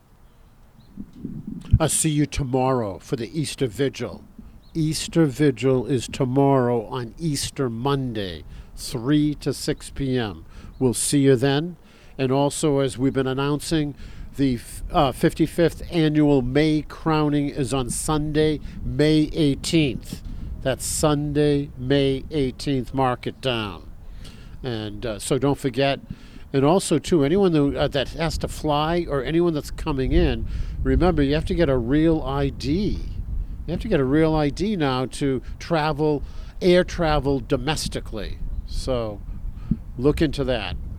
I'll see you tomorrow for the Easter Vigil. Easter Vigil is tomorrow on Easter Monday, three to six p.m. We'll see you then. And also, as we've been announcing, the uh, fifty-fifth annual May crowning is on Sunday, May eighteenth. That's Sunday, May eighteenth. Mark it down. And uh, so don't forget. And also, too, anyone that, uh, that has to fly or anyone that's coming in, remember, you have to get a real I D. You have to get a real I D now to travel, air travel domestically. So look into that.